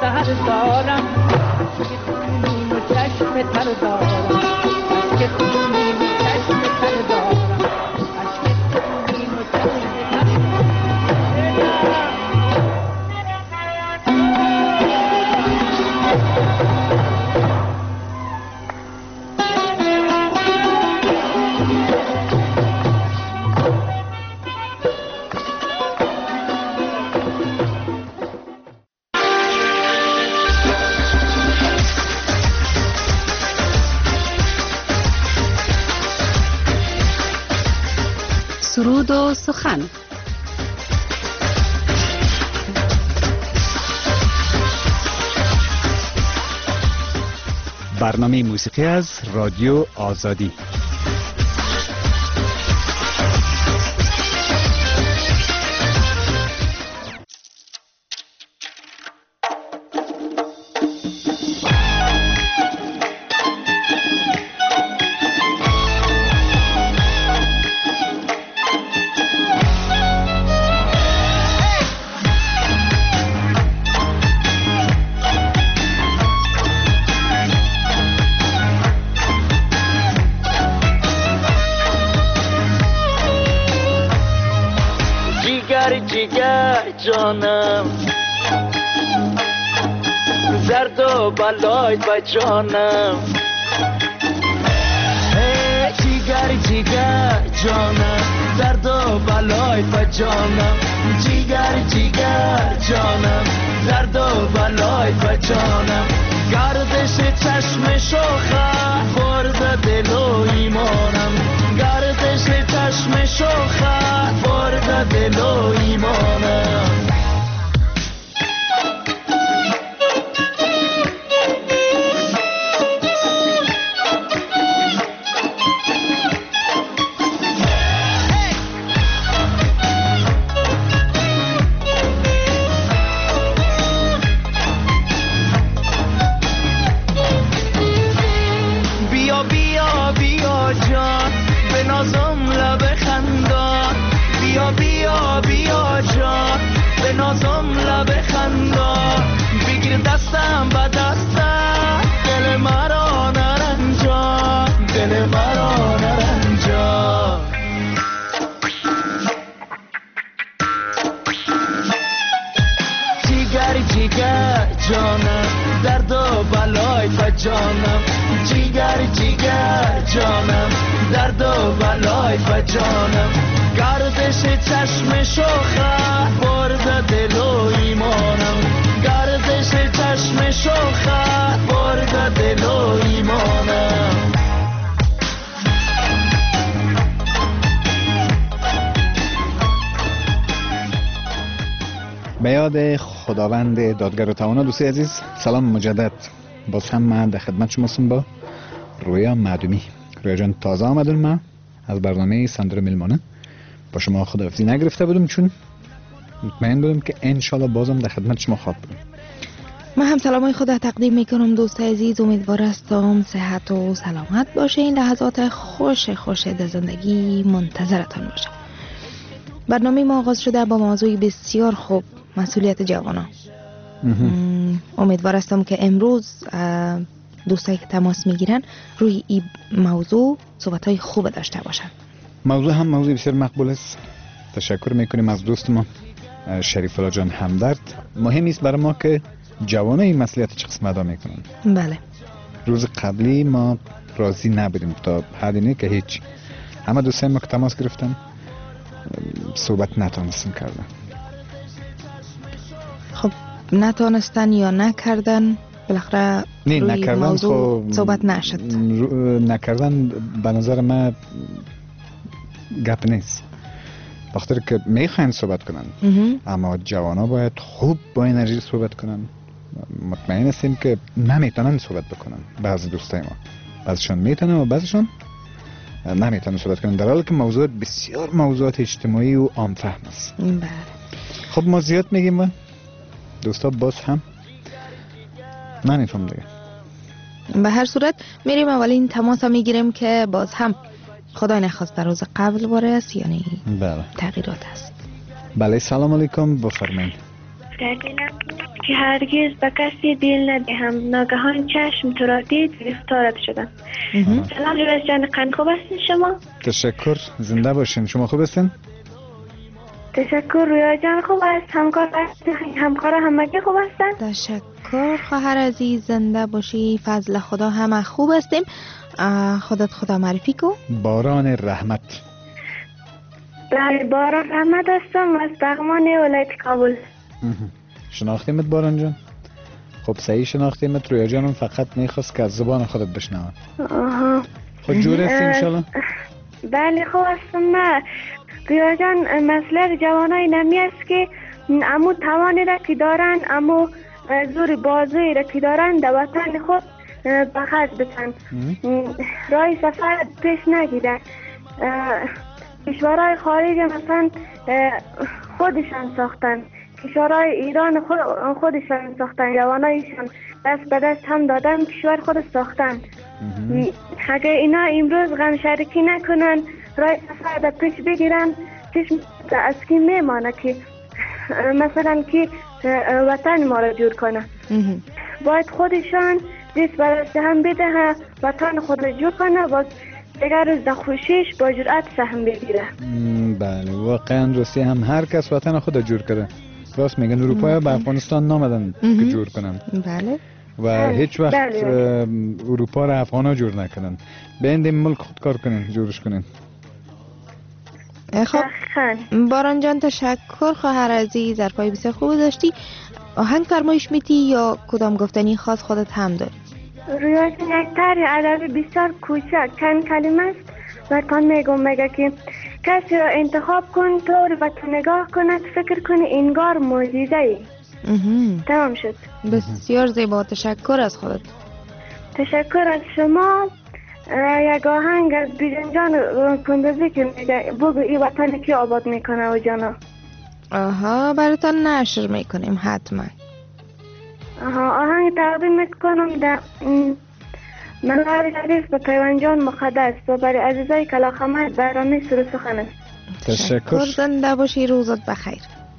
سهر دارم که خونین و چشم تر دارم که خونین و چشم تر دارم که خونین و چشم تر سرود و سخن. برنامه موسیقی از رادیو آزادی. جیگر جانم زرد و بلای با جانم جیگر جانم زرد و بلای با جانم جیگر جانم زرد و بلای با جانم گردش چشم شوخه برد دل و ایمانم گردش چشم شوخه برد دل و ایمانم جیگر جانم درد و بلای با جانم جیگر جانم درد و بلای با جانم گردش چشم شوخه برد دل و ایمانم گردش چشم شوخه برد دل و ایمانم به یاد خداوند دادگر و توانا. دوستی عزیز سلام مجدد، باز هم من در خدمت شما هستم با رویا معدومی. رویا جان تازه آمدم، من از برنامه سندر میلمانه با شما خداحافظی نگرفته بودم چون مطمئن بودم که انشالله بازم در خدمت شما خواهد بودم. من هم سلامای خدا تقدیم میکنم دوست عزیز، امیدوار هستم صحت و سلامت باشه، این لحظات خوش در زندگی منتظرتان باشه. برنامه ما آغاز شده با موضوعی بسیار خوب، مسئولیت جوانان. امیدوار هستم که امروز دوستایی که تماس میگیرن روی این موضوع صحبت‌های خوب داشته باشن. موضوع هم موضوع بسیار مقبول است. تشکر میکنیم از دوست ما شریف الله جان همدرد. مهم است برای ما که جوانان این مسئولیت چه قسم ادا میکنن. بله. روز قبلی ما راضی نبودیم تا حدی نه که هیچ. همه دوستان ما که تماس گرفتن صحبت نتونستن کردن. خب نتونستن یا نکردن، بالاخره روی موضوع صحبت نشد. نکردن به نظر من گپ نیست، بخاطر که میخواین صحبت کنن اما جوانا باید خوب با انرژی صحبت کنن. مطمئن هستیم که نمیتونن صحبت بکنن. بعضی دوستای ما بعضیشون میتونن و بعضیشون نمیتونن صحبت کنن، در حالی که موضوع بسیار موضوعات اجتماعی و عام فهم است. بله. خب ما زیاد میگیم و دوستا باز هم نمیفهم دیگه. به هر صورت میریم اولین تماس میگیریم که باز هم خدای نخواست در روز قبل باره است، یعنی بله. تغییرات است. بله سلام علیکم، بفرمایید. کردینم که هرگز به کسی دل ندهم، ناگهان چشم تو را دید گرفتارت شدم. سلام رویاز جان، قند خوب هستین شما؟ تشکر، زنده باشین. شما خوب هستین؟ تشکر رویا جان خوب است. همکار همگی خوب هستن؟ تشکر خواهر عزیز، زنده باشی. فضل خدا همه خوب هستیم. خدا معرفی کو. باران رحمت. بله باران رحمت هستم از بغمان ولایت کابل. شناختیمت باران جان؟ خب صحیح شناختیمت. رویا جانم فقط میخواست که از زبان خودت بشنوم. خود جور هستی انشالله؟ بله خوب هستم. نه رویا جان، مسئله جوانای نمی است که امو توانی را که دارن، امو زور بازوی را که دارن در وطن خود بخرج بتن، رای سفر پیش نگیرن. کشورهای خارج مثلا خودشان ساختن، کشورهای ایران خودشان ساختن، جوانایشان دست به دست هم دادن، کشور خود ساختن. اگه اینا امروز غم شرکی نکنن، رای سفر در پیش بگیرن، چشم از کی میمانه که مثلا که وطن ما را جور کنه. باید خودشان دست به دست هم بده، وطن خود را جور کنه، باز دیگر روز در خوشیش با جرأت سهم بگیره. بله واقعا درستی، هم هر کس وطن خود را جور کرده. راست میگن اروپا به افغانستان نامدن که جور کنن. بله. و هیچ وقت اروپا را افغانا جور نکنن. بیاین ملک خود کار کنین، جورش کنین. خب باران جان تشکر خواهر عزیز، حرفای بسیار خوب داشتی. آهنگ فرمایش میتی یا کدام گفتنی خاص خودت هم داری؟ رویا جان یک طرح ادبی بسیار کوچک چند کلمه است و تان میگم، میگه که کسی را انتخاب کن، طور و تو نگاه کند، فکر کنی انگار معجزه ای. تمام شد. بسیار زیبا، تشکر از خودت. تشکر از شما. یک آهنگ از بیژن جان کندوزی که میگه بگو این وطن کی آباد میکنه و جانا. براتان نشر میکنیم حتما. آهنگ تقدیم میکنم در منار شریف به پیوان جان مقدس و برای عزیزای کلاخمت برنامه سر سخن است. تشکر. زنده باشی، روزت بخیر.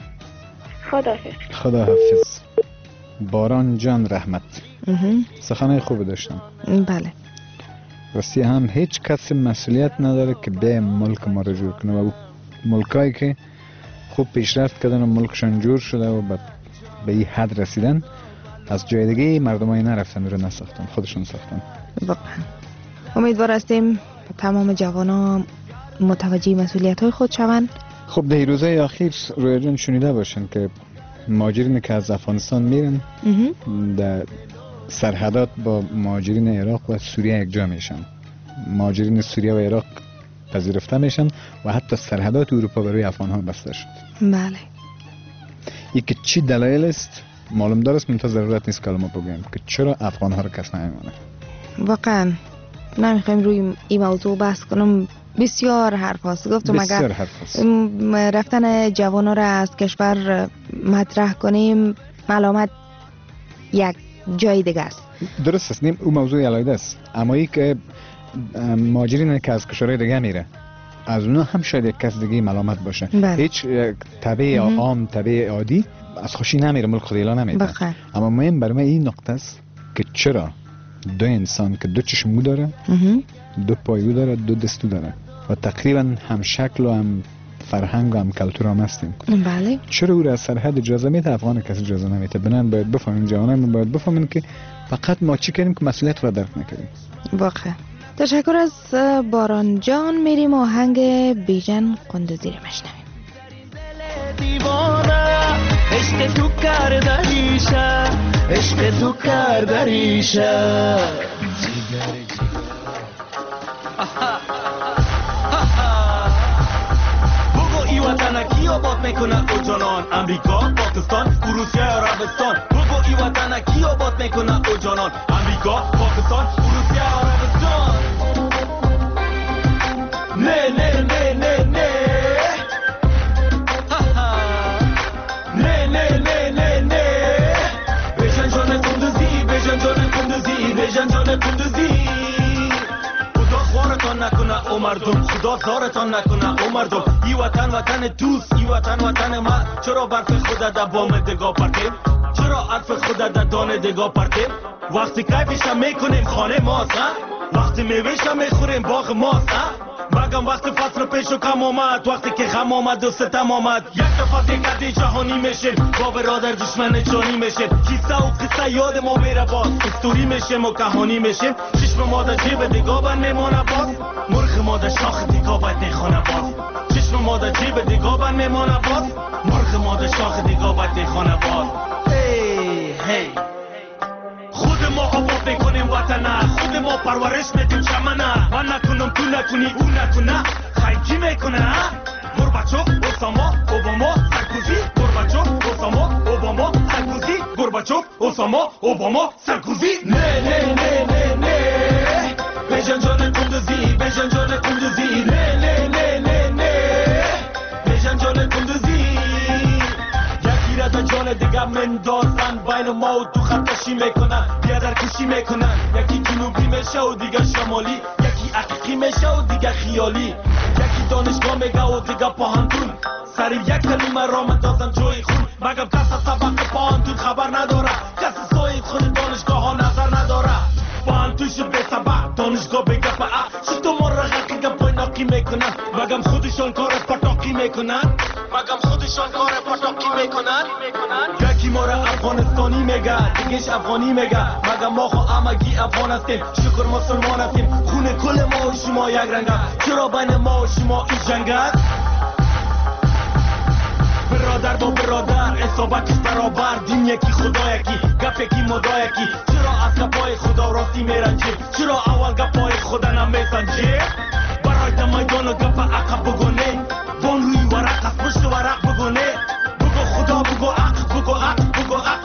خدا حافظ. باران جان رحمت. سخنای خوب داشتن. بله. راستی هم هیچ کس مسئولیت نداره که به ملک ما رو جور کنه و ملکایی که خوب پیشرفت کردن و ملکشان جور شده و به این حد رسیدن، از جای دیگه مردمایی نرفتن رو نساختن، خودشون ساختن. واقعا امیدوار هستیم تمام جوانا متوجه مسئولیت های خود شوند. خب در روزهای اخیر رویا جان شنیده باشن که مهاجرین که از افغانستان میرن در سرحدات با مهاجرین عراق و سوریه یک جا میشن. مهاجرین سوریه و عراق پذیرفته میشن و حتی سرحدات اروپا برای افغان ها بسته شد. بله. یکی چی دلایل است معلوم دارست، منتها ضرورت نیست که ما بگویم که چرا افغان ها رو کس نمیمونه. واقعا نمیخوایم روی این موضوع بحث کنم، بسیار حرف هست. گفتم اگر رفتن جوان ها را از کشور مطرح کنیم ملامت یک جای دیگه است. درست است، نیم اون موضوع علیده است، اما ای که مهاجرین که از کشورهای دیگه میره از اونا هم شاید یک کس دیگه ملامت باشه. هیچ طبیعی عام طبیعی عادی از خوشی نمیره، ملک خود اعلان نمیده. اما مهم برای من این نقطه است که چرا دو انسان که دو چشمو داره، دو پایو داره، دو دستو داره و تقریبا هم شکل و هم فرهنگ و هم کلتور هم هستیم. بله. چرا او را از سرحد اجازه میده، افغان کسی اجازه نمیده؟ بنان باید بفهمیم، جوانان باید بفهمیم که فقط ما چی کردیم که مسئولیت را درک نکردیم. واقعا تشکر از باران جان. میریم آهنگ بیژن قندوزی رو بشنویم. عشق تو کرده ریشه، عشق تو کرده ریشه. بگو ای وطن کی آباد میکنه او جانان؟ امریکا، پاکستان، روسیه، عربستان. بگو ای وطن کی آباد میکنه او جانان؟ امریکا، پاکستان، روسیه، عربستان. نه نه نه نه نه. بیژن جان کندوزی خدا خوارتان نکنه او مردم خود خدا زارتان نکنه او مردم. ای وطن وطن دوست، ای وطن وطن من. چرا برف خدا در بام دگاه پرتیم؟ چرا عطف خدا در دانه دگاه پرتیم؟ وقتی کیفشم میکنیم خانه ماست، وقتی میوهشم میخوریم باغ ماست. مگم وقتی فصل پیش و کم آمد، وقتی که غم آمد و ستم آمد، یک دفعه دیگه جهانی میشیم، با برادر دشمن جانی میشیم. کیسه و قصه یاد ما میره باز، استوری میشیم و کهانی میشیم. چشم ما در جیب دیگاه بند میمانه باز، مرغ ما در شاخ دیگاه باید نیخانه باز. چشم ما در جیب دیگاه بند میمانه باز، مرغ ما در شاخ دیگاه باید نیخانه باز. هی خود ما آباد میکنیم وطنه، خود ما پرورش میدیم چمنه. من نکنم تو نکنی او نکنه، خیلی کی میکنه؟ گورباچوف، اوساما، اوباما، سرکوزی. گورباچوف، اوساما، اوباما، سرکوزی. گورباچوف، اوساما، اوباما، سرکوزی. نه نه نه نه نه بیژن جان کندوزی، بیژن جان کندوزی. نه نه نه نه نه بیژن جان کندوزی. یکی را در جان دیگه مندازن، بین ما و تو خط کشی میکنن، بیادر کشی میکنن. یکی جنوبی میشه و دیگه شمالی، یکی حقیقی میشه و دیگه خیالی. یکی دانشگاه میگه و دیگه پاهنتون، سر یک کلمه را مندازن جای خون. مگم کس از سبق پاهنتون خبر نداره، کس از سایت خود دانشگاه ها نظر نداره. پاهنتونش به سبق دانشگاه بگه پا چطور ما را حقیقه پای ناقی میکنن. مگم خودشان کار پتاقی میکنن، مگم خودشان کار پتاقی میکنن. یکی ما را افغانستانی میگه، دیگهش افغانی میگه. مگم ما خو همگی افغان هستیم، شکر مسلمان هستیم. خون کل ما و شما یک رنگه، چرا بین ما و شما این جنگ است؟ برادر با برادر اصابتش برابر، دین یکی خدا یکی، گپ یکی مدا یکی. چرا از گپای خدا راستی میرنجیم؟ چرا اول گپای خدا نمیسنجیم؟ برای در میدان و گپ عقب بگونه، بان روی ورق از پشت ورق بگونه. بگو خدا بگو عق، بگو عق، بگو عق.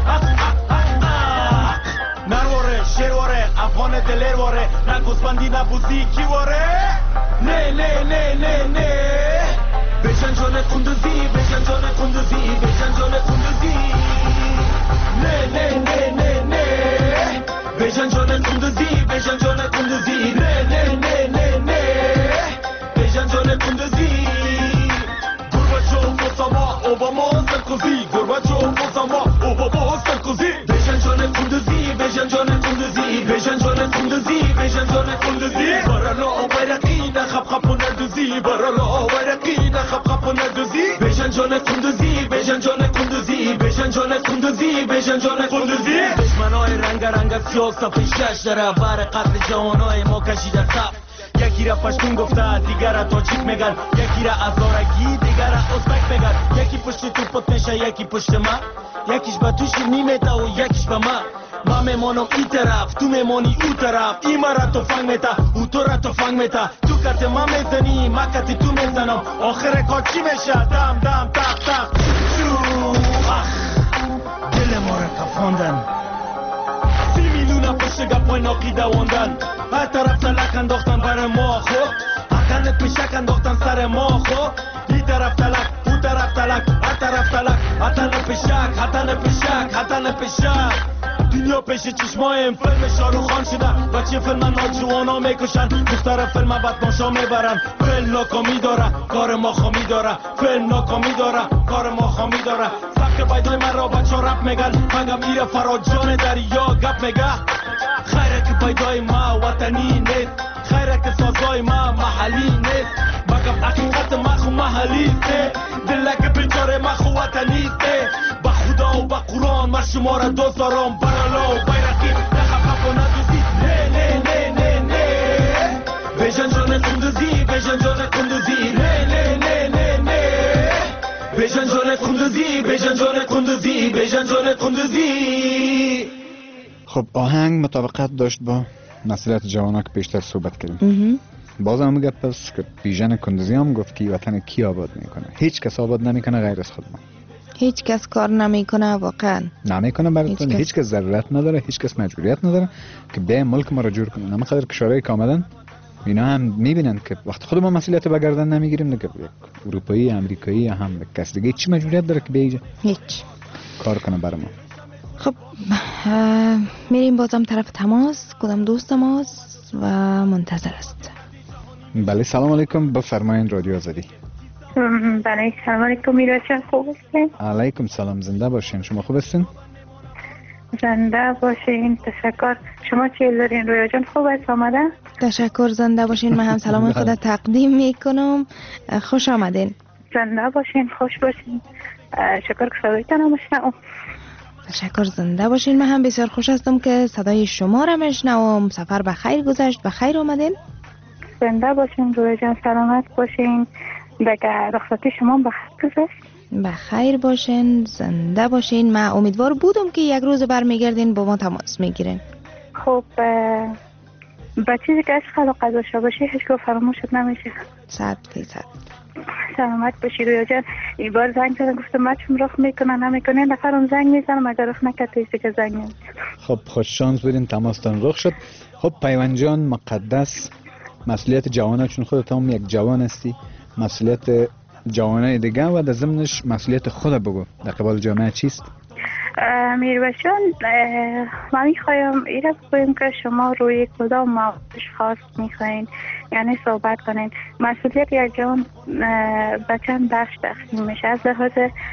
نرواره شیرواره افغان دلیرواره، نه گوسفندی نه بوزی کی واره. نه نه نه نه نه بیژن جان کندوزی، بیژن جان کندوزی، بیژن جان کندوزی. نه نه نه نه نه بیژن جان کندوزی، بیژن جان کندوزی. نه نه نه نه نه بیژن جان کندوزی. گورباچوف، اوساما، اوباما، سرکوزی. گورباچوف، اوساما، اوباما، سرکوزی. بیژن جان کندوزی، بیژن جان کندوزی، بیژن جان کندوزی، بیژن جان کندوزی. برالا بیرقی نخب خب و ندوزی، برالا بیرقی نخب خب و ندوزی. بیژن جان کندوزی، بیژن جان کندوزی، بیژن جان کندوزی، بیژن جان کندوزی. دشمنای رنگ رنگ سیاه صفحه 6 داره، بر قتل جوانای ما کشیده صف. یکی را پشتون گفته، دیگر را تاجیک میگن. یکی را ازارگی، دیگر را ازبک میگن. یکی پشت توپت میشه، یکی پشت من. یکیش به توش نیمیته و یکیش به من. من میمانم این طرف، تو میمانی اون طرف. این مرا تو فنگ میته، او تو را تو فنگ میته. تو کت من میزنی، من کت تو میزنم. آخر کار چی میشه؟ دم دم تق تق دل ما را کفاندن. 30 میلیون پشت گپای ناقی دواندن. هر طرف تلک انداختن بر ما خو، حقن پیشک انداختن سر ما خو. این طرف تلک، اون طرف تلک، هر طرف تلک. حتن پیشک، حتن پیشک، حتن پیشک. دنیا پیش چشمایم فیلم شاروخ خان شده. بچه فیلم ناجوانا میکشن، دختر فیلم بدماشا میبرن. فیلم ناکامی داره، کار ما خامی داره. فیلم ناکامی داره، کار ما خامی داره. سبک بیدای من را بچه رپ میگن، مگم ایره فراجان دریا گپ میگه. خیره که بیدای ما وطنی نیست، خیره که سازای ما محلی نیست. مگم حقیقت ما خو محلی است، دلک بیچاره ما خو وطنی است. با خدا و با قرآن من شما را دوست دارم. برالا و بیرقی نخب خب و ندوزی. نه نه نه نه نه بیژن جان کندوزی، بیژن جان کندوزی. نه نه نه نه نه بیژن جان کندوزی، بیژن جان کندوزی، بیژن جان کندوزی. خب آهنگ مطابقت داشت با مسئولیت جوانا که پیشتر صحبت کردیم. باز هم گفت پس که بیژن کندوزی هم گفت که وطن کی آباد میکنه؟ هیچ کس آباد نمیکنه غیر از خود ما. هیچ کس کار نمیکنه، واقعا نمیکنه براتون. هیچ کس ضرورت نداره، هیچ کس مجبوریت نداره که به ملک ما را جور کنه. اما خاطر کشورهای که آمدن اینا هم میبینن که وقت خود ما مسئولیت به گردن نمیگیریم دیگه، اروپایی، امریکایی هم کس دیگه چی مجبوریت داره که بیجه هیچ کار کنه برای ما. خب میریم بازم طرف تماس. کدام دوست ماست و منتظر است؟ بله سلام علیکم، بفرمایید رادیو آزادی. بله سلام علیکم میرچن، خوب هستین؟ علیکم سلام، زنده باشین. شما خوب هستین؟ زنده باشین، تشکر. شما چی دارین رویا جان؟ خوب است آمده؟ تشکر، زنده باشین. من هم سلام خود تقدیم میکنم. خوش آمدین. زنده باشین، خوش باشین. شکر که صدایتان میشنوم. تشکر، زنده باشین. من هم بسیار خوش هستم که صدای شما را میشنوم. سفر به خیر گذشت، به خیر آمدین. زنده باشین رویا جان، سلامت باشین. دیگه رخصتی شما به خیر گذشت؟ به خیر باشین، زنده باشین. من امیدوار بودم که یک روز برمیگردین با ما تماس میگیرین. خب با چیزی که عشق علاقه داشته باشی هیچ که فراموشت نمیشه. 100%. سلامت باشی رویا جان. این بار زنگ زدم گفتم ما چون رخ میکنه نمیکنه، نفرم زنگ میزنم اگر رخ نکرد که زنگ میزنم. خب خوش شانس بودین، تماستان رخ شد. خب پیوند جان مقدس، مسئولیت جوانه، چون خودت هم یک جوان هستی، مسئولیت جوانای دیگه و در ضمنش مسئولیت خود بگو در قبال جامعه چیست؟ میروشان، من میخوایم ایره بگویم که شما روی کدام موضوعش خاص میخواین یعنی صحبت کنین. مسئولیت یک جوان به چند بخش تقسیم میشه، از لحاظ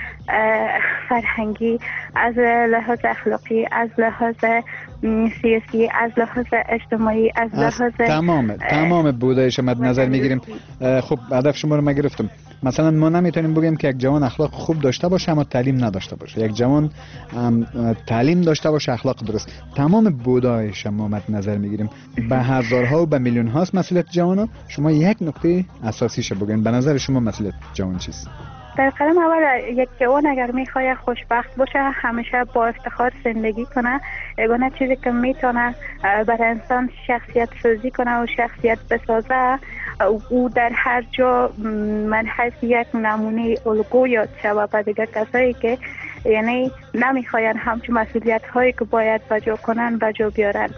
فرهنگی، از لحاظ اخلاقی، از لحاظ سیاسی، از لحاظ اجتماعی، از لحاظ تمام بودایش مد نظر میگیریم. خب هدف شما رو ما گرفتم. مثلا ما نمیتونیم بگیم که یک جوان اخلاق خوب داشته باشه اما تعلیم نداشته باشه، یک جوان تعلیم داشته باشه اخلاق درست. تمام بودایش ما مد نظر میگیریم. به هزارها و به میلیون هاست مسئولیت جوانا. شما یک نکته اساسیش بگین، به نظر شما مسئولیت جوان چیست؟ در قدم اول یک جوان اگر میخواد خوشبخت باشه، همیشه با افتخار زندگی کنه، یگانه چیزی که میتونه برای انسان شخصیت سازی کنه و شخصیت بسازه، او در هر جا من حیث یک نمونه الگو یاد شود به دیگر کسایی که یعنی نمیخواین همچون مسئولیت هایی که باید بجا کنن بجا بیارن.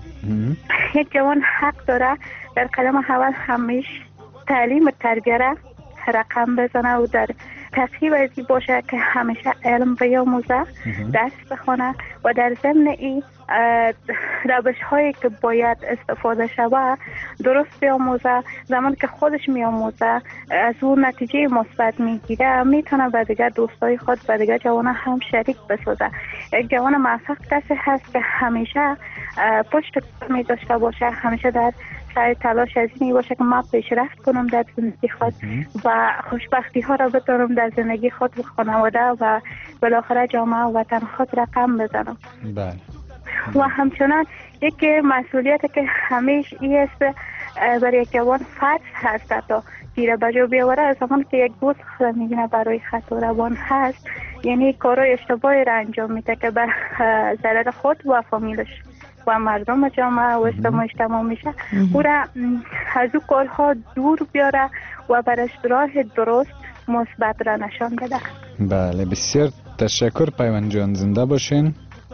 یک جوان حق داره در قدم اول همیشه تعلیم و تربیه رقم بزنه و در ترتیب ازی باشه که همیشه علم بیاموزه، درس بخونه و در ضمن این روش هایی که باید استفاده شود درست بیاموزه. زمان که خودش میاموزه از اون نتیجه مثبت میگیره، میتونه به دیگر دوستای خود به دیگر جوان هم شریک بسازه. یک جوان موفق کسی هست که همیشه پشت کار می داشته باشه، همیشه در سعی تلاش از این باشه که ما پیشرفت کنم در زندگی خود و خوشبختی ها را بتونم در زندگی خود و خانواده و بالاخره جامعه و وطن خود رقم بزنم. بله. و همچنان یک مسئولیت که همیشه این است برای یک جوان فرض هست تا زیر بجا بیاوره، از زمان که یک دوست خود میگنه برای خطا روان هست، یعنی کارهای اشتباهی را انجام میده که به ضرر خود و فامیلش و مردم جامعه و اجتماعش تمام میشه، او را از او کارها دور بیاره و برش راه درست مثبت را نشان بده. بله بسیار تشکر پیوند جان، زنده باشین.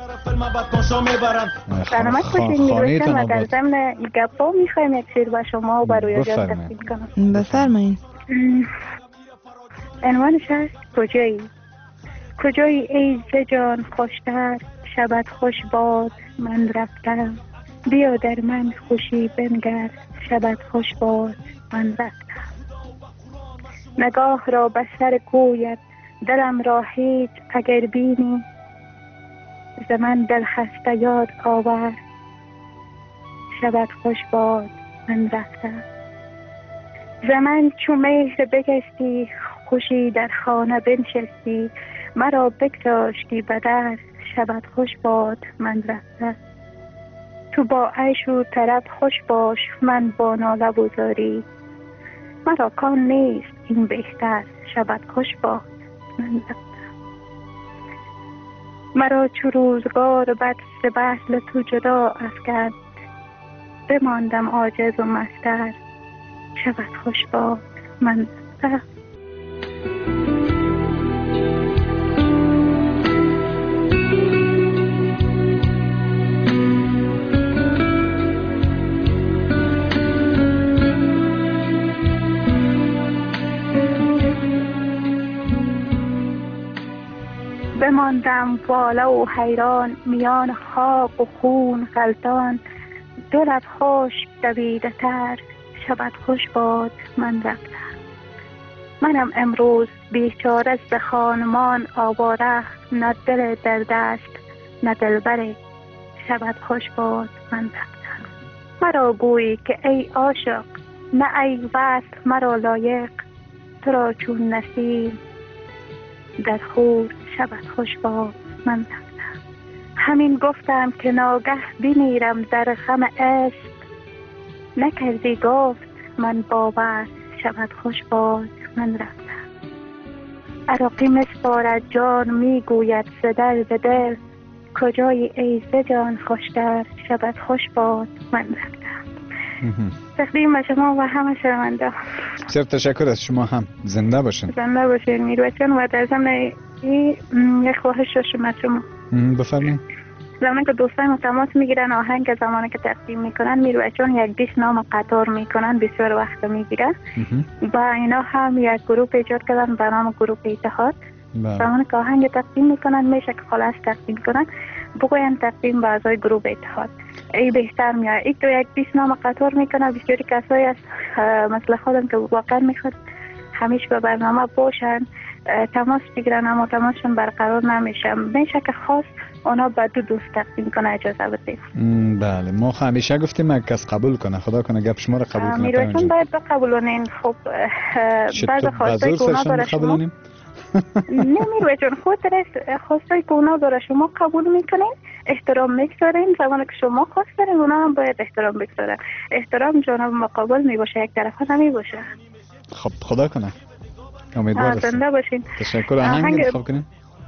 سلامت باشین میروشن و در ضمن گپا میخوایم یک شعر به شما و برای جان تقدیم کنم. بفرمایید. عنوانش هست کجایی؟ کجایی ای ز جان خوشتر، شبت خوش باد من رفتم، بیا در من خوشی بنگر، شبت خوش باد من رفتم. نگاه را به سر کویت دلم را هیچ اگر بینی، ز من دل خسته یاد آور، شبت خوش باد من رفتم. ز من چون مهر بگستی، خوشی در خانه بنشستی، مرا بگذاشتی به در، شبت خوش باد من رفتم. تو با عیش و طرب خوش باش، من با ناله و زاری، مرا کان نیست این بهتر، شبت خوش باد من رفتم. مرا چو روزگار بد ز وصل تو جدا افکند، بماندم عاجز و مستر، شبت خوش باد من رفتم. بماندم واله و حیران، میان خاک و خون غلطان، دلت خوش دویده تر، شبت خوش باد من رفتم. منم امروز بیچاره ز خانمان آواره، نه دل در دست نه دلبر، شبت خوش باد من رفتم. مرا گویی که ای عاشق، نه ای وصل مرا لایق، تو را چون نسیم در خور، شبت خوش باد من رفتم. همین گفتم که ناگه بمیرم در غم عشق، نکردی گفت من باور، شبت خوش باد من رفتم. عراقی مسپارد جان میگوید ز دل به دل، کجای ای ز جان خوشتر، شبت خوش باد من رفتم. تقدیم به شما و همه شنونده. بسیار تشکر از شما هم. زنده باشین. زنده باشین میروچن. و در ضمن یک خواهش داشتم از شما. بفرمایید. زمانی که دوستان ما تماس میگیرن آهنگ زمانی که تقدیم میکنن میروچن یک دیش نام قطار میکنن، بسیار وقت میگیرن. و اینا هم یک گروه ایجاد کردن به نام گروه اتحاد. زمانی که آهنگ تقدیم میکنن میشه که خلاص تقدیم کنن بگوین تقدیم به اعضای گروه اتحاد. ای بهتر میاد یک دیش نام قطار میکنه. بسیاری کسایی از مثل خودم که واقعا میخواد همیشه به برنامه باشن تماس بگیرن اما تماسشون برقرار نمیشه. میشه که خاص اونا به دو دوست تقدیم کنه. اجازه بدید. بله ما همیشه گفتیم یک کس قبول کنه. خدا کنه گپ شما رو قبول کنه. میروچون باید بقبولونین. خب بعض خواستایی که اونا داره شما نه میروچون خود خواستایی که اونا داره شما قبول میکنین، احترام میگذارین. زمانی که شما خواست دارین اونا هم باید احترام بگذارن. احترام جانب مقابل میباشه، یک طرفه نمیباشه. خب خدا کنه. امیدوارم زنده باشین. تشکر. آهنگ انتخاب کنین.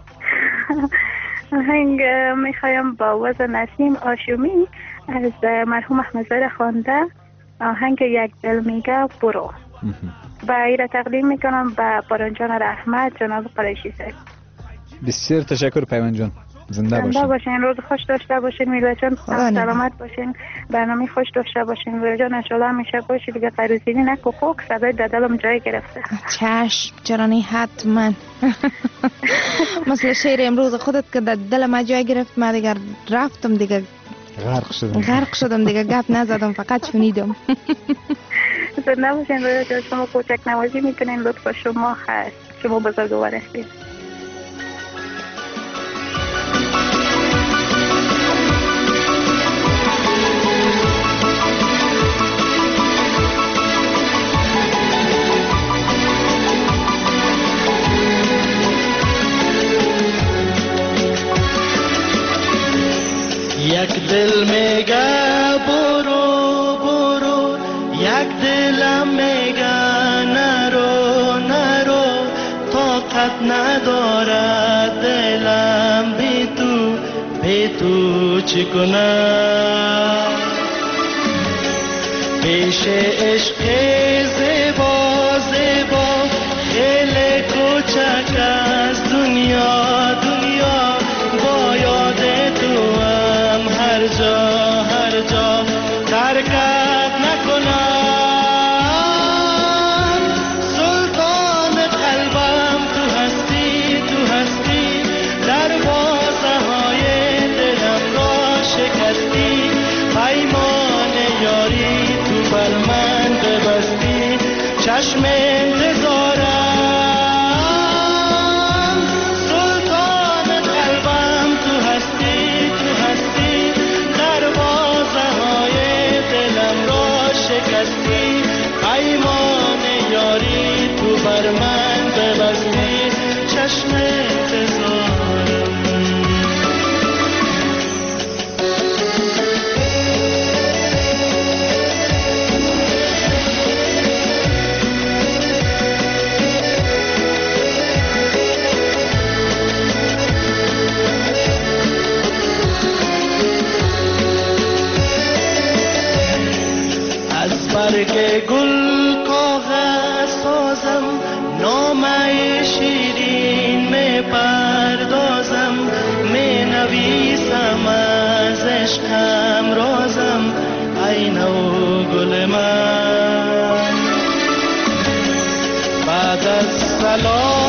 آهنگ میخوایم با وزن نسیم آشومی از مرحوم احمد زاده خوانده، آهنگ یک دل میگه برو. و ایره تقدیم میکنم به بارانجان رحمت جناب قریشی صاحب. بسیار تشکر پیمان جان. زنده باشین. روز خوش داشته باشین میروچان. سلامت باشین. برنامه خوش داشته باشین میروچان. انشالله همیشه باشی دیگه. قریزینی نکو خوک صدای ددلم جای گرفته. چشم چرانی حتما. مثل شعر امروز خودت که دل ما جای گرفت. من دیگر رفتم دیگه غرق شدم دیگه. گپ نزدم فقط شنیدم. زنده باشین میروچان. شما کوچک نوازی میکنین. لطفا شما هست. شما بزرگوار هستید. یک دل میگه برو برو، یک دلم میگه نرو نرو، طاقت ندارد دلم بی تو چی کنم. پیش عشق زیبا زیبا خیلی کوچک از دنیا با یاد تو هر جا ترکت نکنم. سلطان قلبم تو هستی دروازه های دلم را شکستی. پیمان یاری تو بر من ببستی. چشم انتظارم سلطان قلبم تو هستی دروازه های دلم را شکستی. پیمان یاری تو بر من ببستی. چشم انتظارم. برگ گل کاغذ سازم، نامه شیرین می پردازم، می نویسم از عشقم رازم. ای نو گل من بعد از سلام